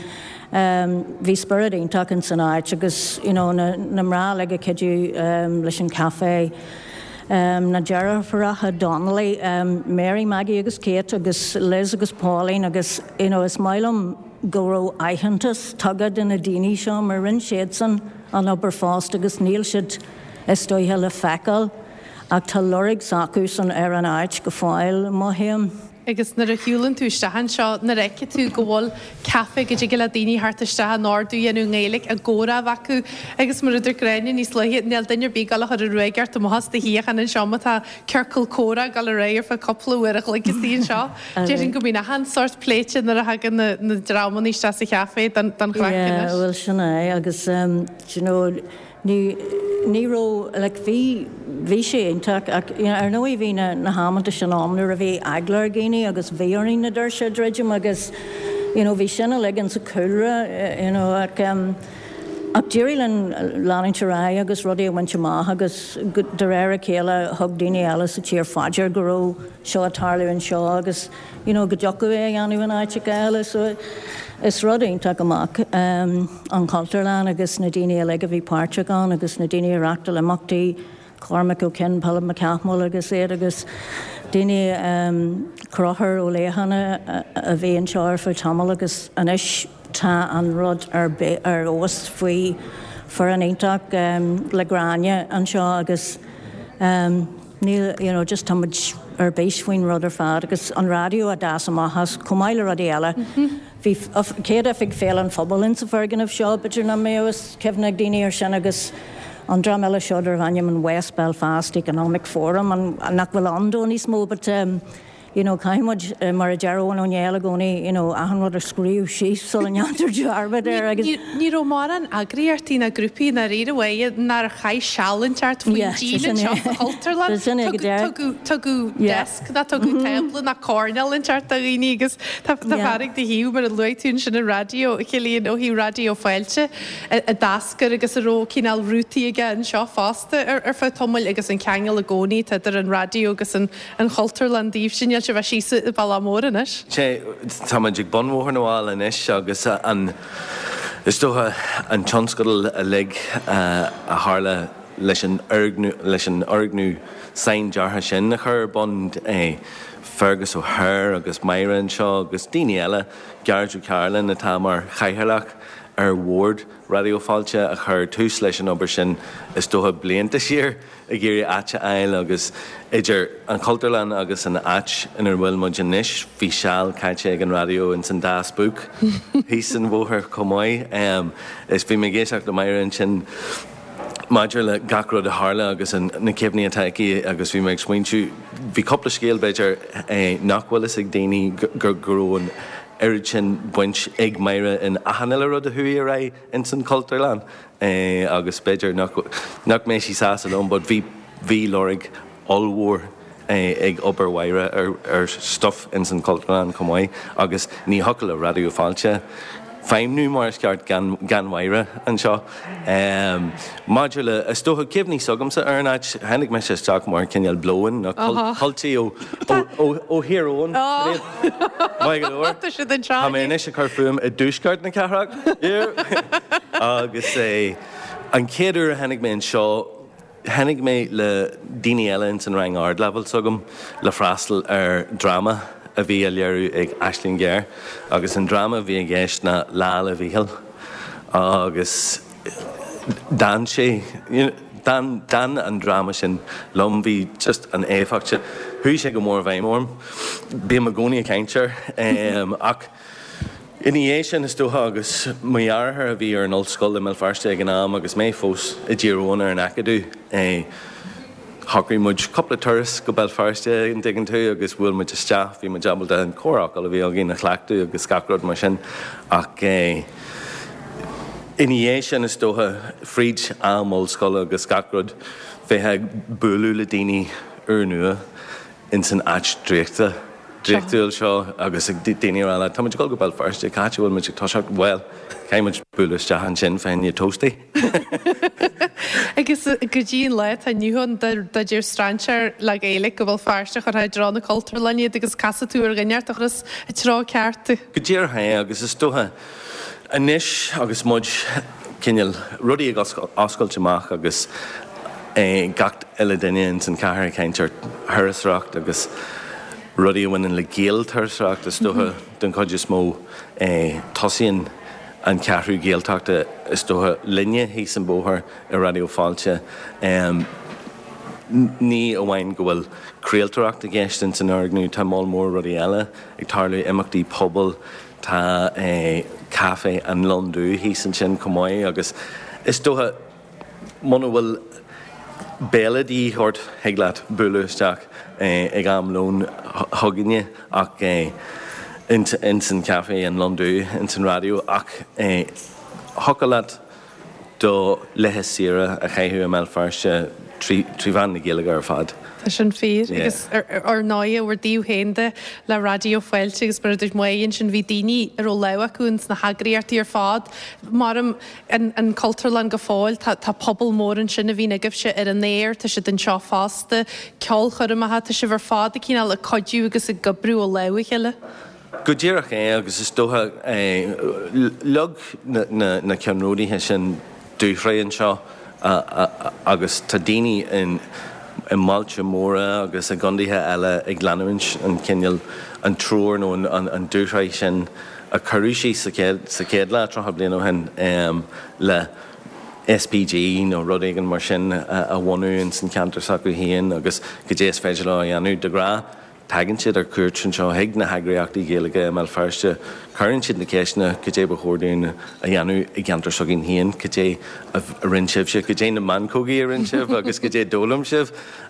um, bhí spirid ionach an san áit agus, you know, na, na mrá le go cidiú um, leis an café. Um, na Gerard Faraha Donnelly, um, Mary Maggie agus Kate agus Liz agus Pauline agus, you know, is mailum go raibh aitheantas tugad in a daoine seo mar rin siad san an obair fást agus níl siad is dóithe le feicáil ag tá loraigh sacú san ar an áit go fáil maithéam. Agus na a hiúlann tú stahan seo na reice tú go bhfuil cafe go dtí le daoine hartastethe náú dhéanú ngéalaigh a ggóra bhacu agus mar idir gréine níos leiad neal daine bí gal chu roiigart am has híochan an seoma tá ceircail córa gal réir fa copplahuiach le tíon seo. Déirn go bhí na han sort pléite na a hagan na dramaní iste sa cheafé den chhlaachna. Bhfuil sinna agus um, you know, ní níró le bhí bhí sé intach ach ar nóí bhí na hámanta sin amnú a bhí aglar géine agus bhéarí na dúir sé dreidim agus, you know, bhí sinna legan sa cúra, you know, ach um, ach dírí len láinte rá agus rudí a bhainte maith agus de réir a céile thug daoine eile sa tíar faidir go raibh seo atarliú an seo agus, you know, go deocha bheith anú an áite eile, so is rudínta amach um, an Cultarlan agus na daoine a le go bhí páirte gan agus na daoine reachta le machtaí Cormac O'Kin, Paul McCathmol agus é agus Dini um, Crocher ó léhanna a bhíon seir for tamil agus anis tá an rud ar ar os faoi for an intach um, le grania an seo agus um, níl, you know, just tamid ar béis faoin rud ar fad agus an radio a das amachas cumáile rudí eile. Bhí céad a fig féil an phobal in sa fergan of seo, but you're na méos cefnag daoine ar sin agus an dram eile seo ar bhainneam an West Belfast Economic Forum an nach bhfuil andó níos mó, but um, you know, caiimid uh, mar a dearón ó néala gcónaí, you know, ahan rud ar scríú síos sol an antar dearba there agus... Ní ró mar an agri ar tí na grúpi na réad away nar chai challenge art fwy Jean yn siop Halterland. Tugu desk, na tugu tebl na cornel yn chart ag unig agus ta farig di hiw mar a luitún sin a radio chilíon ó hi radio fáilte a dascar agus a ró cínal rúti ag yn siop fásta ar fa tomul agus yn ceangel a gcónaí tadar an radio agus yn Halterland díf sin se bheit sísa i Ballamór inis. Sé, tá man dig bonmór nóáil inis agus an is tócha an tionscadal a lig a hála leis an orgnú leis an orgnú sain deartha sin na chur bond é Fergus ó Her agus Myra an seo agus daoine eile Gearú Carlin na tá mar chaithirlach ar Ward radioáilte a chur tús leis an obair sin is tócha blianta siar a géirí áte eil agus idir an Culturland agus an ach in ar bhfuil muid inis bhí seall caite ag an radio in san dasbúk hí san bmhóthar comáid um, is bhí mé géisteach do Myra an sin Maidir le gacrod a Harla agus an na cefní ataici agus bhí meid smaointú bhí coppla scéal beidir eh, nachhfuil is ag daoine gur gurún Erid sin buint ag Myra in ahanile rud a hui a rai in san Culturland eh, agus beidir nach, nach mé sí sás alón, but bhí bhí lorig allhór eh, ag obair waire ar, ar stuff in san Culturland comáid agus ní hocail a radio fáilte Feimnú mar is ceart gan, gan waire an seo. Um, Maidir le is tócha cibhní sogamsa ar náid hennig me sé teach mar cinneal blóin na cultaí ó ó hiróin. Mai go leir. Tá mé inis a chur fuim a dúscart na ceithreach. Agus é an céadú hennig mé an seo hennig mé le daoine eile in san rang ard level sogam le freastal ar drama a bhí a léirú ag Aisling Géir agus an drama bhí a gceist na lála bhíhil agus dan sé dan, dan an drama sin lom bhí just an éfachte thuí sé go mór bhéimórm bí a gcónaí a ceintear um, ach iní sin is tócha agus muhearthar a bhí ar an old scoil i Melfarste ag an am agus mé fós i ddíróna ar an acadú eh, Hogri muid coppla turas go Belfast in diggin tú agus bhfuil muid isteach bhí muid jabal an córach a bhí a gin na chhlaachú agus scacrod mar sin ach eh, iní sin is tócha fríd amol scola agus scacrod bheithe buúlú le daoine ar nua in san ach dríochta dríochtúil seo agus daoine eile tá muid go go Belfast caite bhfuil muid táiseach well caiimiid buúla isteach an sin féin ní tóstaí. Agus go dtíon le a nniuhann de dúr straintear le éala go bhfuil fearste chu raid rá na Culturland agus casatú ar gneart agus a trá cearta. Go dtíar hain agus is tócha inis agus muid cinneal rudaí ag oscailteach agus eh, gacht eile daine in san caithear ceintear thurasreacht agus rudaí a bhaineann le géal thurasreacht is tócha don chuid is mó eh, tosaíonn an ceathrú géalteachta is tócha linne hí san bóthar i radio fáilte um, ní a bhain go bhfuil craoltóireacht a gceist in san orgnú tá máil mór rudaí eile ag tarlú imeachtaí pobal tá eh, cafe an Londú hí san sin comáid agus is tócha muna bhfuil béladí hort heaglaat buúla isteach eh, ag am lón thuganne ach eh, in, in san cafe in Londú in san radio ach eh, hocalat do lethe sira a chaithú a Melfarste trí bhain na Gaeilge ar fad. Tá sin fír agus ar náide bhar díú hénde le radio foiilte agus beidir muon sin bhí daoine ar ó lehaúns na hagraíartaí ar fád mar an Culturland go fáil tá pobl mór an sinna bhí agah se ar an néir tá si den seo fásta ceol chuirmathe tá si bhar fád a cíál le codú agus a gobrú ó lehaile. Go ddíireach é agus is tócha eh, lug na, na, na ceanródaithe sin dúthraíonn seo uh, uh, agus tá daoine in i máilte móra agus a gcundaithe eile ag glanúint an cinneal an trúr nó an dúthraid sin a choirúsí sa céad le trotha bliain ó hen um, le S P G nó rud éigean mar sin a bhhaú san cantar sacú híon agus go dtéas féidir le dhéanú de gra tagann siad ar cuairt sin seo hiag na heagraíochtaí géalaige mar fearste chuann siad na céisna go dté ba chóirdaún a dhéanú i cantar sagin híon go dté a rinsibh se go dté na mancógaí a rinsibh agus go dté dólam sibh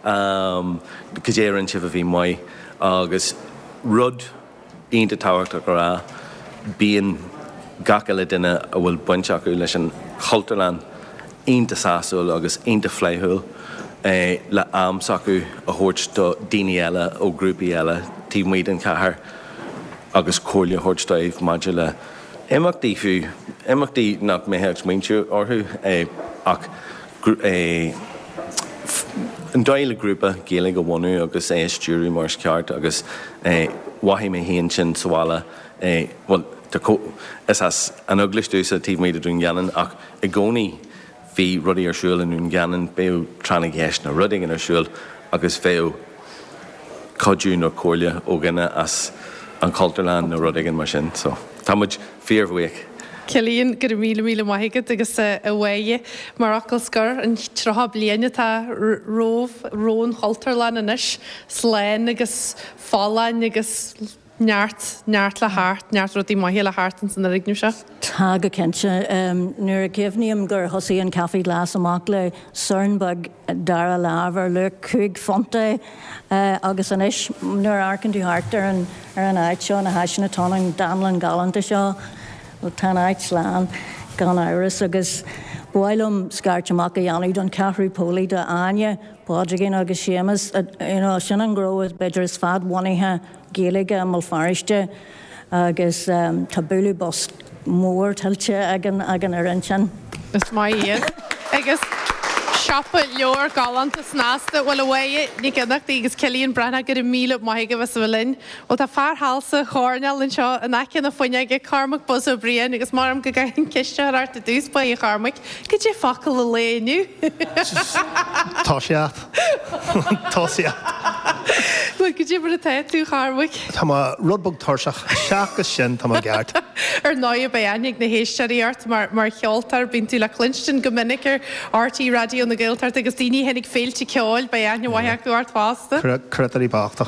go dté rinsibh a bhí mai agus rud ionta táhacht a go rá bíon gacha le duine a bhfuil buinte acu leis an chultarlan ionta sásúil agus ionta fleithúil Eh, le am sacu a thuirt do daoine eile ó grúpaí eile tí muid an chathair agus cóirle thuirt daobh maidir le imachtaí fiú imachtaí nach métheach muintiú orthú eh, ach eh, an dáile grúpa géala go bhhaú agus é stúrú mar ceart agus eh, wahí mé híonn sin sála eh, well, is as an uglistúsa tí muid a dún gceannan ach i gcónaí hí rudaí ar siúil in gceannan béú trena ghéis na rudaí ar siúil agus féú codú nó cóirle ó gine as an cultarlán na rudaí mar sin. So tá muid fíormhuiic. Cilíonn gur míle míle maigad agus a bhhaige mar acail scar an trotha bliana tá rómh rón cultarlán inis sléin agus fálainn agus neart neart le háart neart rudí maithí le háart san na rignú se. Tá go cinnte um, nuair a céimhníam gur thosaí an cafaí glas amach le Cernbug dara lábhar le cúig fonta uh, agus anis nuair arcan tú hart ar an ar an áit seo na haisina tánaing damlan galanta seo ó tan áit sláán gan áras agus bhhailm scairte amach a dhéanú don ceathrú pólaí de aine pádraigin agus séamas you know, sin an gróh beidir is fad bhainithe géalaige am fariste agus um, tá buú bos mór tiltte agan agan ar an sin. Is mai iad. Agus siapa leor galanta snásta bhfuil bhhaige ní gnachtaí agus cilíonn brena gur míle maithaige bheits bhfuilinn ó tá fearhalsa chóirneil an seo an aice na foiine ag carmach bus ó brion agus marm go gaithn ciste arta dús ba i carmach go dtí facail le léniu. Tá siad. Tá siad. Well, go dtí bud a taid tú carmach. Tá má rudbog tarseach seachas sin tá má gceart. Ar náid beannig na héisteíart mar mar cheoltar bín tú le Clinston go minic ar R T radio na Gaeltart agus daoine hennig féilte ceáil ba aine bhaithach tú art fásta. Cretarí bachta.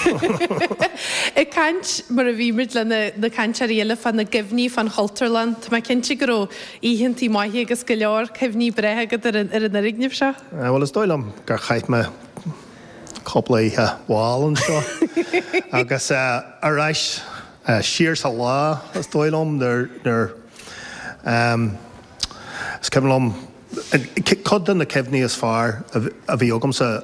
I cant mar a bhímid le na cantaríile fan na gimhní fan Chultarlan, Tá cinnte go íhintí maithí agus go leor cehní brethe ar an na rignimh se? Bhfuil is dóilm gur chaith me coppla ithe bháil an seo. Agus aráis siar sa lá is dóilm nar is cefnlom cod na cefhní is far a bhí agam sa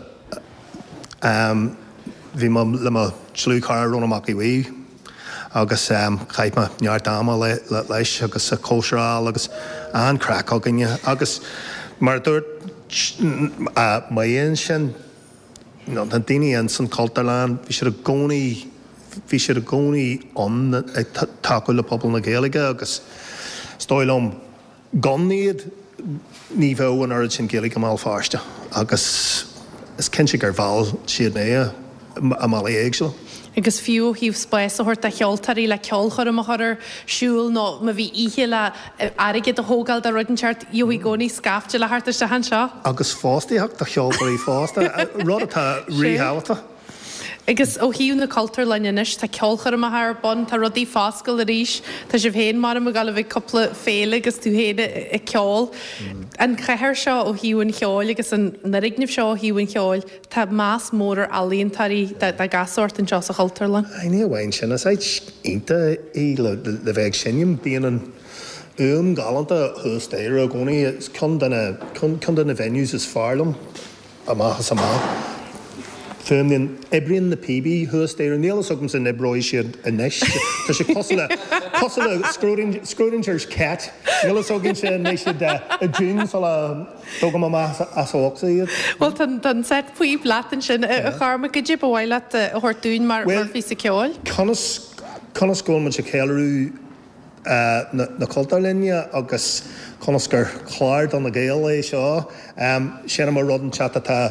bhí le má slúchar rún amach i bhí agus chaith me neart dáma leis agus sa cóisráil agus an crack aginne agus mar dúirt maíonn sin an daoine an san Cultarlan bhí sé a gcónaí bhí sé a gcónaí an ag takeú le pobl na Gaeilge agus stoilm ganníad ní bheith an aird sin Gaeilge má fáiste agus is cin gur bhil siad é a má éagsel. Agus fiú híh spéis a thuirt a cheoltarí le ceolchar am chuir siúil nó ma bhí ihe le aige a thógáil a rudenseart dúí gcónaí scafte le hartta han seo. Agus fástaíach a cheoltarí fásta rud atá ríhabhata. Agus ó hiú na Cultarlan inis tá ceolchar am th bon tá rudí fáscail a ríis tá sé bhéon mar a gal bh coppla féile agus tú héad i ceáil. An cheithir seo ó hiún cheáil agus na rignimh seo hiún cheáil tá más mór alíonntarí de gasort an seo a Cultarlan. Aine bhhain sin is éid ionta í le bheith sinnim bíon an um galanta thustéir a gcónaí chun duna venues is fearlam amachchas amach. Fumnin ebrion na P B thustéir an nílas agam san nebróid siad a neis. Tá sé cosla cosla Scrodinger's cat. Nílas agam sin nééis siad a dún sal a dogam amach as ógsa iad. Well, tan set puí blatan sin a charma go dtí bhhaile a thuirtún mar fí sa ceáil. Conas gcóil man se céalú na Cultarlinne agus conas gur chláir don na Gael é seo sin mar rudan chat atá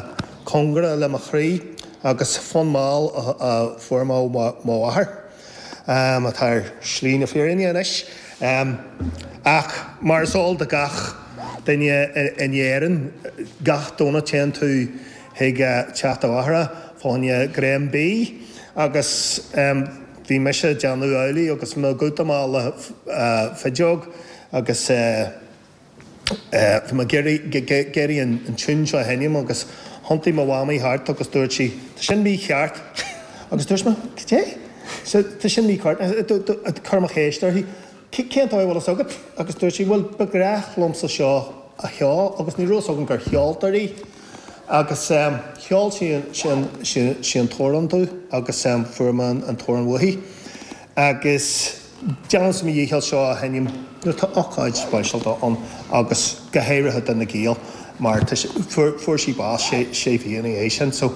congra le machrí agus fan máil a formá máhar a tar slína férin is ach mar sáil de gach daine inéan gach dóna tean tú hiag teachta bhahara fáinne Graham B agus bhí me se deanú eolaí agus mé gúta mála fideog agus bhí me geirí an tún seo henim agus hontaí má bhámaí hart agus dúirt si tá sin mí cheart agus dúirt me té tá sin mí cart chumach chéistar hí céint bhfuil agad agus dúirt si bhfuil begrách lomsa seo a cheá agus ní rós agan gur cheoltarí agus cheol sin tóran tú agus fuman an tóran bhuaí agus dean mí dhéal seo a henim nu tá áid spéisialta an agus gohéirithe den na gíal mar fuair sí bás sé bhíonna é sin so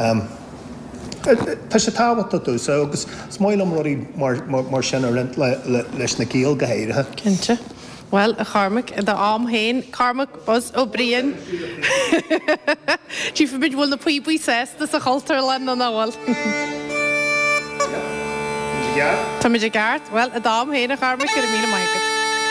tá sé tábhata tú agus smáil am ruí mar sin a rint leis na gíal gohéirithe. Cinnte. Well, a charmach in the arm hain, Carmack Buzz O'Brien. Chief of Midwell, the Pee says, this is a halter land on the wall. Tommy Jagart, well, a dam hain, a Carmack, and a mean Michael.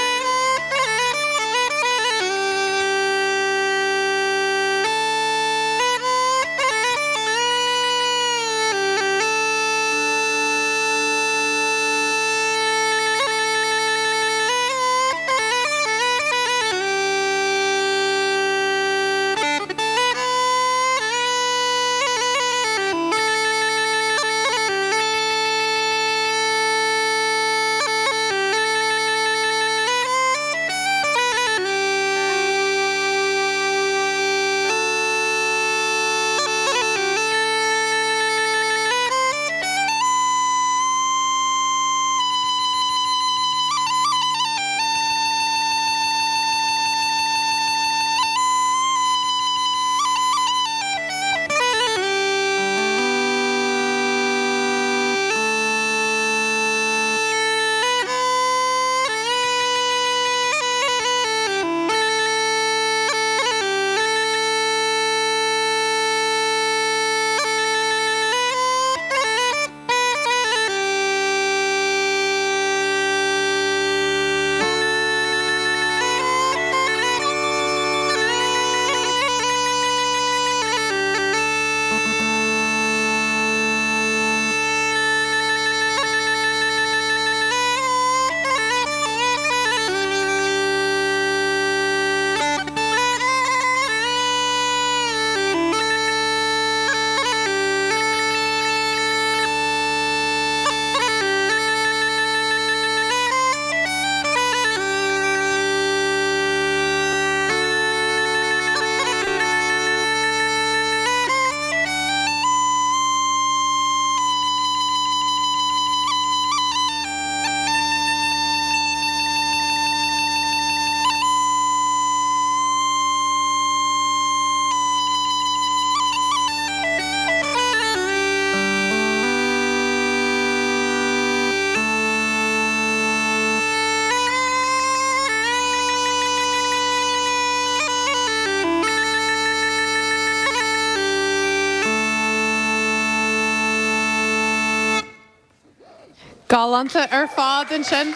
Galanta ar fád an sin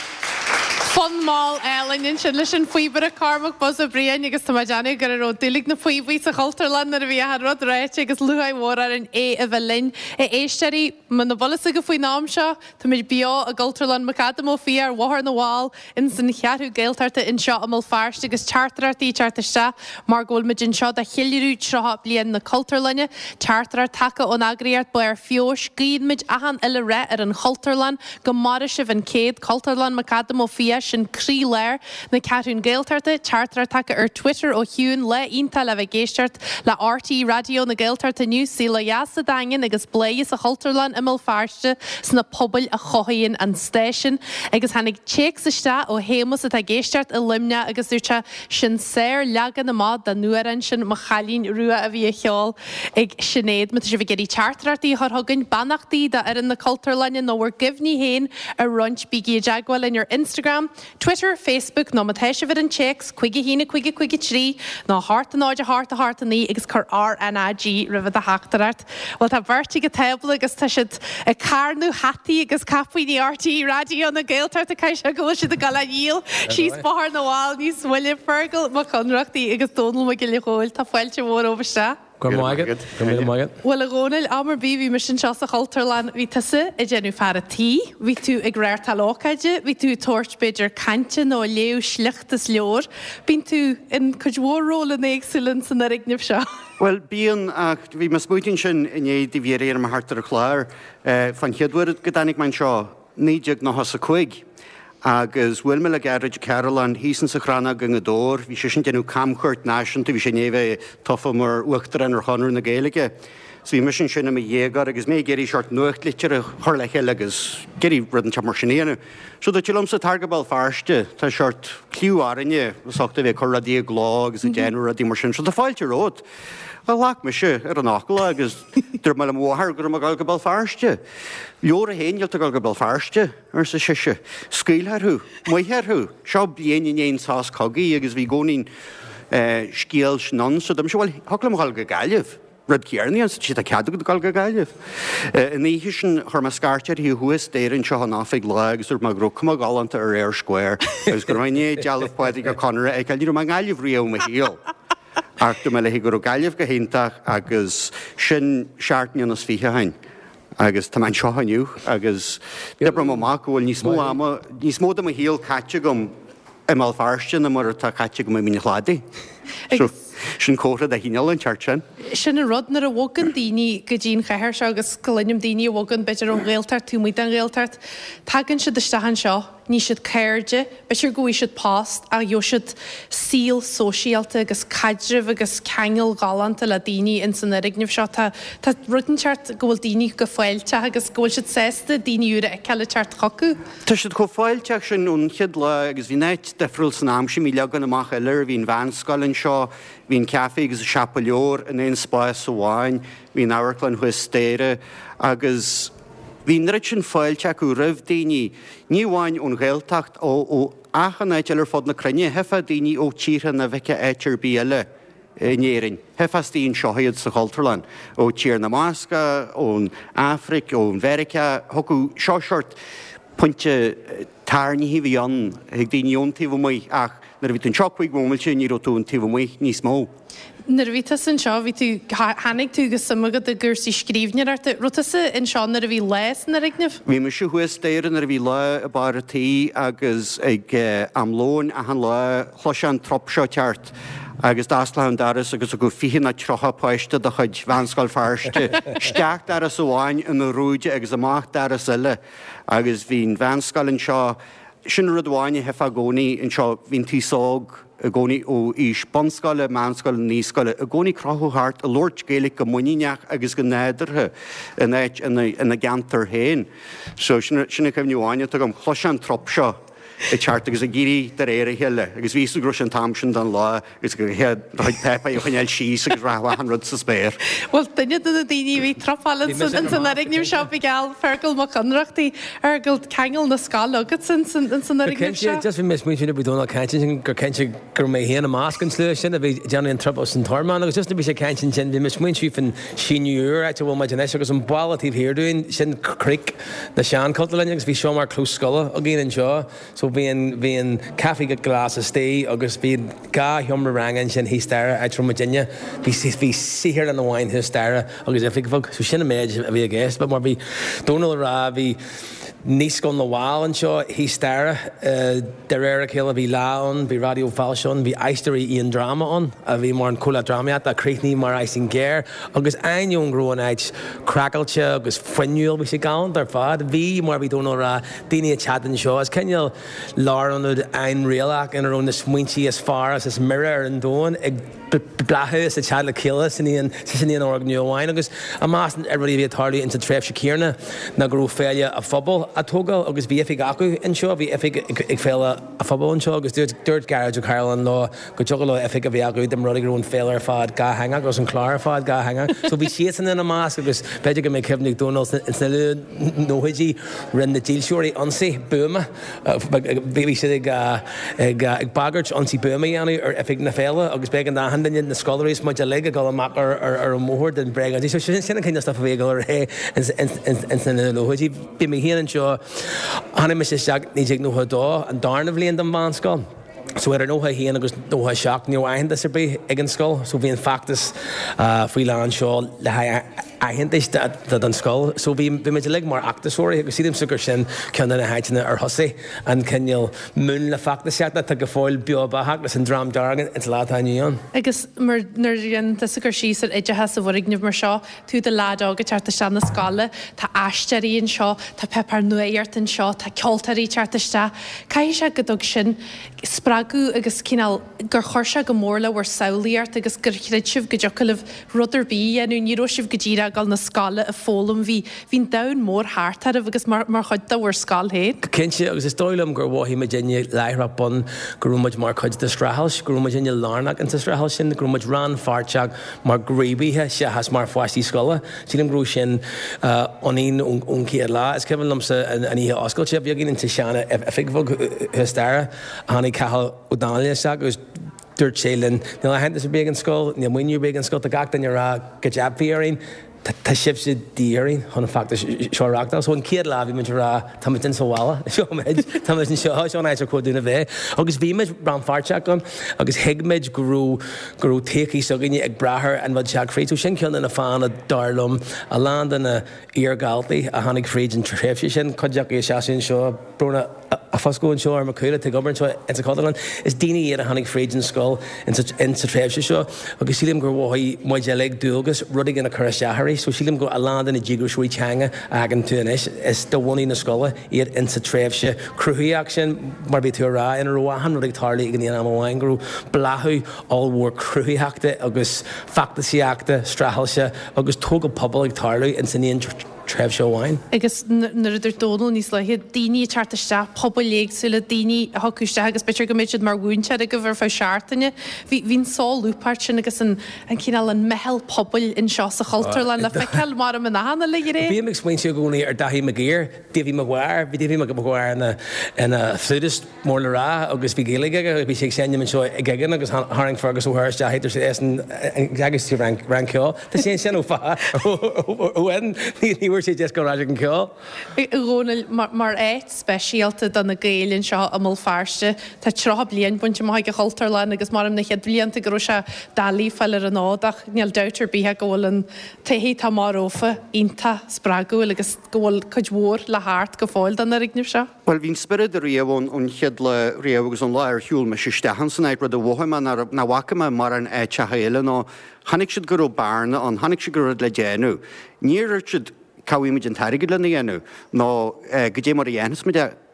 fun máil ealainn in sin leis an faoibar a Carmack Buzz O'Brien agus tá deanna gur ró dulig na faoimhí sa Chalterland ar a bhí a rud réite agus luhaid mór ar an é a bheith linn i éisteirí man na bhlas a go faoi nám seo tá muid beo a Galterland Macadam ó fi ar bhthar na bháil in san chearú géaltarta in seo amil fearst agus chartarartaí chartaiste mar ggóil muid in seo de chiiliú trotha blian na Cultarlanne chartarar take ón agriart ba ar fios gíad muid ahan ile ré ar an Chalterland go mar sibh an céad Cultarland Macadam ó fi sin crí léir na cearún géaltarta chartar take ar Twitter ó hiún le ionta le bheith géisteart le R T E radio na géaltarta nniu sí le jaasa dain agus bléis a Chalterland imil fearste sna pobl a chohaíonn an station agus hanig chéic saiste ó hémas a géisteart a limne agus dúirte sin séir legan na mád den nuaran sin mo chalín rua a bhí a cheol ag sinnéad me si bh géirí chartarartaí th thugann bannachtaí de ar in na Cultarlanne nó bhar gimhní héin a runch bíí jaagháil in your Instagram Twitter, Facebook, nó matéis vid an checks, cuige hína, cuige cuige trí, ná hart an áide hart a hart a ní, agus cur R N I G rifid a hachtarart. Well, tá bharti go tebla agus tá siad a carnú hatí agus capuí ní R T radio na gailtart a caiis a go siad a gala díl. She's bahar na wall, níos William Fergal, ma conrachtaí agus dónal ma gile hóil, tá fáilte mór oversta. Gwr magad, gwr magad. Wel, y gonil, amar bi fi mission sias a chalterlan fi tysa, y genw fara tí, fi tu y grer talocadje, fi tu torch bidger cantje no lew schlichtas leor, bin tu in cwjwar rôl yn excellence yn yr ignif sia. Wel, bian ach, fi mas bwytyn sy'n yn ei difyrir am hartar y clar, fan chydwyr gydanig mae'n sio, neidig na hos y cwig. Agus bhfuil me le garage Carolan hísan sa chránach gan dór, bhí sé sin denú camchuirt náisianta, bhí sé nébh tofa mar uachtaran ar chonúr na Gaeilge. So bhí me sin sinna me dhégar agus mé géirí seart nuacht litir a thorla heile agus géirí rudan te mar sinnéana. So do tilom sa targabal farste, tá seart clú árinne, sachta bheith choradí glá agus a déanú radí mar sin. So tá fáilte rót. Well, lach me se ar an achla agus dyr mal am wahar gur am agal gabal farste. Lior a hen ylt agal gabal farste ar sa sise. Sgil har hu, mwy har hu. Sio bien in ein sas cogi agus vi gonin sgil snon. So dam sio, well, hoglam agal gagalif. Ryd Kierni, ans sydd a cadw gyda gael gagalif. Yn ei hysyn hyr ma sgartiad hi hwys deirin sio hon affig lag sy'r ma grwc ma galanta ar air square. Agus gyda mae'n ei dialaf poedig a conor e cael ni'r ma galif riaw ma hil. Ac dwi'n meddwl hi gwrw galif gyhintach agus sy'n siart ni yn ysficha hain. Agus ta mae'n sio hain yw. Agus debra ma ma gwyl nis mo ama, nis mo dam a hil catchig am ymal farsyn am ar ta catchig am yn chladi. So, sy'n cwrdd a hinol yn charchan. Sy'n y rod na'r a wogan dini gydyn chaher sio agus glynium dini a wogan bedr o'n gaeltart, ti'n mwyd yn gaeltart. Tagan sydd ysdahan sio, ni sydd cairde, bedr gwy sydd post, a yw sydd síl sosialta agus cadrif agus cangel galant a la dini yn sy'n erignif sio. Ta rydyn chart gwyl dini gyffailta agus gwyl sydd sesta dini yw'r ecael y chart chocu. Ta sydd gyffailta sy'n unchyd la agus fi net defrwyl sy'n amsi mi lagan amach eler fi'n fansgol yn sio. Fi'n caffi agus chapelior yn ein spas o wain, fi'n awarglan hwystere, agus fi'n rhaid sy'n ffailtiach o ryf dini, ni wain o'n gaeltacht o, o achan eidl ar fod na cryni, heffa dini o tîr na feca eidl biele nierin. Heffa sti'n siohiad sa Chalterlan, o tîr na Masca, o'n Afric, o'n Verica, hogw siosiort pwyntio tarni hi fi on, heg dini o'n tif o mwy, ach, Nyr fi tyn siocwig mwmil sy'n nid o tŵn tif o mwy nis mw. Nyr fi tas yn sio, fi tu hannig tu gysymagad y gwrs i sgrifnir ar ty. Rwtas yn sio nyr fi les yn yr ignif? Fi mi sy'n hwys deir nyr fi le y bar y tŷ agus ag am lôn a han le chlosian tropsio tiart. Agus dasla yn daras agus o gwffihin a trocha poesta da chyd fansgol farste. Stiach daras o wain yn y rwyd agus amach daras yle. Agus fi'n fansgol yn sio Sy'n rydwain i heffa goni yn sio fi'n tîsog y goni o i sponsgol y mansgol y nisgol y goni crochw hart y lord gaelig gymwyniach agos gynedr hy yn eich yn y gantar hen. So sy'n y cefn i wain ag am chlosian tropsio y chart agus a giri dar eir a hele. Agus vi sy'n grwys yn tamsyn dan la agus gyda hyd rhaid pepa i chynel sís agus rahwa hanrod sa sper. Wel, dyna dyna dini fi tropal yn sy'n sy'n erig ni'n siop i gael fergol mo conrachti ergol cangel na sgal agad sy'n sy'n erig ni'n siop. Just fi mis mwyn sy'n y bwyd o'n canchin sy'n gyr canchin gyr mei hen a masg yn slw sy'n a fi jan i'n trop os yn torman agus just na fi sy'n canchin sy'n fi mis mwyn sy'n fy'n sy'n yw'r eich o wel mae janes agus yn bwal at i fi hirdwyn sy'n cric na sian cultural agus fi siom ar clws sgola o gyn yn sio. So Bhíon bhíon caffi go glas a stay agus bhíon gá hiomra rangan sin hístara ag trom Virginia. Bhí bhí sihir an bhhain hístara agus if fog so sin a méid a bhí a gist, but mar bhí Donal ra bhí níos gon na bháil an seo hístara de réir a chéile bhí láón, bhí radio falsion, bhí eisterí íon drama on, a bhí mar an coolla dramaat a creithní mar eising géir, agus ainion grúan eit crackalse agus fuinúil bhí sé gáint ar fad, bhí mar bhí Donal ra daoine a chat an seo, as ceneal Lauren would ein real in around the smuinty as far as his mirror and doing blathe sa tead le céile san íon san íon org nuamháin agus a más everybody bhí tarlaí into tréf se céarna na gurú féile a fphobal a tógal agus bhí efig acu in seo bhí efig ag féile a fphobal in seo agus dúirt garage ó Carolan lá go tugal le efig a bhí acu dem rudig grún féile ar fad ga hanga agus an chláir fad ga hanga so bhí siad san ina más agus beidir go mé cefnig Donald in sna lu nóidí rin na dílseoirí ansaí buama bhí si ag bagart ansaí buama anú ar efig na féile agus beag an dá handaine na scolaries muid a le go amach ar ar an mór den brega so sinna cinn stuff a bhé ar hé in san nóidí bí mé híanaan seo hanna me sé seach ní ag nóha dó an darna bblion den bán scáil. So er nóha híana agus nóha seach níor aithanta sa bí ag an scóil, so bhí an factas faoi leán seo le aithanta an scóil, so bhí meid le mar actasóirí agus sílim sugur sin ceanna na háitina ar thosaí an cinneal mún le factas seachna tá go fáil beobathach leis an drám dargan in látáíon. Agus mar nuiríonn tá sugur síos ar idethe sa bhharigneamh mar seo tú de lád ága teartta sean na scála, tá aistearíonn seo, tá pepar nuaíart an seo, tá ceoltarí tearttaiste. Cai se godog sin spragu agus cinál gur chorsa go mórla war saolaíart agus gur chréitsih go deocalah rudidir bí anú níróisih go ddíra gal na scala a fólam hí hín dain mór háartar agus mar chuid da war scáil héad. Cinse agus is dóilm gur bhhí me déine leithra bon gurúmaid mar chuid de strahals, gurúmaid déine lánach an strahal sin, gurúmaid ran farteach mar gréibíthe se has mar fáistí scola. Sílim grú sin onín ún céad lá, is cehann lumsa an ihe oscailte bhí ginn into seanna a figfog hystéire a hánig cahal ó dália seach agus dúirt sé linn níl a hentas a big an scóil, níl muinú big an scóil a gach den ar go jab fíorín. Tá sib sé díirín chuna facta seoreachta, so an céad lá bhí muid rá táid in sáhála seoméid tá an seo seonáid ar chuúna bheith. Agus bhí meid bram farteach gan agus hiigmeid gurú gurú taí so gine ag brathir an bhd seach fríú sin ceanna na fána darlumm a land na íorgaltaí a tháinig fríd an tréfhse sin chuideach é seaún seo brúna a foscóin seo ar macúla te gobar seo in sa Catalan is daine iad a tháinig fríd an scóil in sa tréfhse seo agus sílim gur bhhaí muid le dúgus rudig in a chur seathairí so sílim go a land in a ddígur suí teanga agan tú inis is do bhhaí na scola iad in sa tréfhse cruthíach sin mar bí tú rá in roihan rudig tarlaí ag an íon amháin gurú blathu allhór cruthíachta agus factasíachta strahalse agus tóga pobl ag tarlaí in san íon tref seo bháin. Agus nar idir dónú níos le daoine tearttaiste pobl léagsúla daoine thuúiste agus bitir go méid mar bhúnte a go bhar fá seaartaine. Bhín sá lúpart sin agus an cinál an mehel pobl in seo sa Chultarlan le feiceil mar am na le ré. Bhí mix muinte gúnaí ar dahí me géir, David Maguire, bhí David Maguire na ina flúdist mór le rá agus bhí géige bhí sé sénim seo gigan agus haring fergus ó thuiriste héidir sé agus tí ran ceá. Tá sé sin ó fá óhain ní bhfuair sé just go ráidir an ceá. Rónal mar éit speisialta don na géalainn seo am mó fearste, Tá troth blion buinte mai go Chultarlan agus mar am na chead blianta go se dalí fel ar an ádach níl deutar bíthe gohfuil an taihí tá marófa ínta sppragu agus gohfuil chuidhór le háart go fáil don na rignim seo. Well, hín spirid a riamhón ón chead le riamh agus an láir hiúil me sistehan san éid rud a bhhaime na bhacaime mar an éite héile nó hanig siad gur ó barna an hanig si gur le déanú. Níor siad cawimid an tairigid le na dhéanú nó go dé mar a dhéanas me de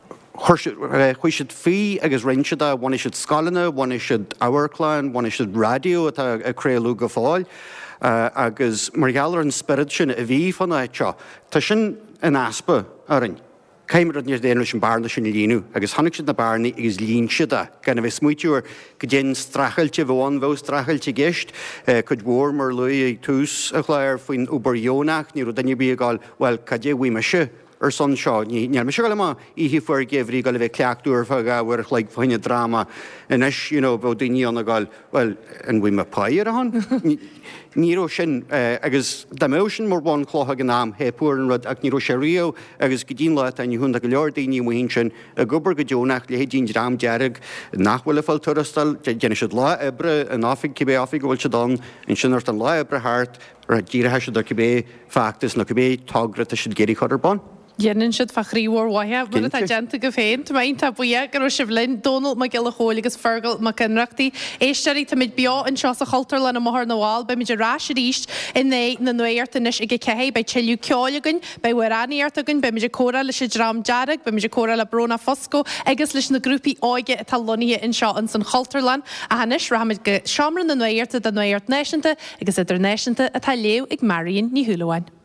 chuis siad fí agus rinseada bhaine siad scalana, bhaine siad áhaircláin, bhaine siad radio atá a créalú go fáil agus mar geallar an spirid sin a bhí fan éid seo. Tá sin an aspa arin. Caiimrad níos déanú sin barna sin líú, agus tháinig siad na barnaí agus lín siada, ganna bheith smuitiúir go déan strachailte bhhain bh strachailte gist, chud mhór mar luí ag tús a chléir faoin ubarionach, ní ru daine bí gáil well cadé bhui me se ar son seo, níl me se gal má ihí fuair géhrí gal bheith cleachúir fa gahar le faoine drama inis bh daine anna gáil well an bhui me páir a hon. Níró sin agus damó sin mar bhain chlátha gan nám hépúir an rud ach níró sé rio agus go dtíon leit a hunna go leor daoine muhín sin a gobar go dúnach le dín rám dearag nachhfuil fáil turastal déine siad lá ebre an áfik cibé áfik gohfuil se don in sinart an lá ebre háart ar a ddíire heise do cibé factas na cibé tágra a siad géirí chuir ban. Dhéanann siad fa chríomhór wathe, mar atá genta go féin, Tá maon tá buíoch gur sibh linn Donald má gile chóla agus fergal má cinreachtaí. Éisteirí tá mid beo an seo a chaltar lena mthar na bháil, ba mid rás ríist in é na nuirtanis ag cehé bei tiilú ceolagan, bei bhraníartagan, ba mid córa leis drám dearag, ba mid córa le brona fosco, agus leis na grúpi áige atá loníe in seo an san chaltarlan, a hanis rahamid go seomran na nuirta da nuirt náisianta agus idir náisianta atá léo ag Marion ní Húlaháin.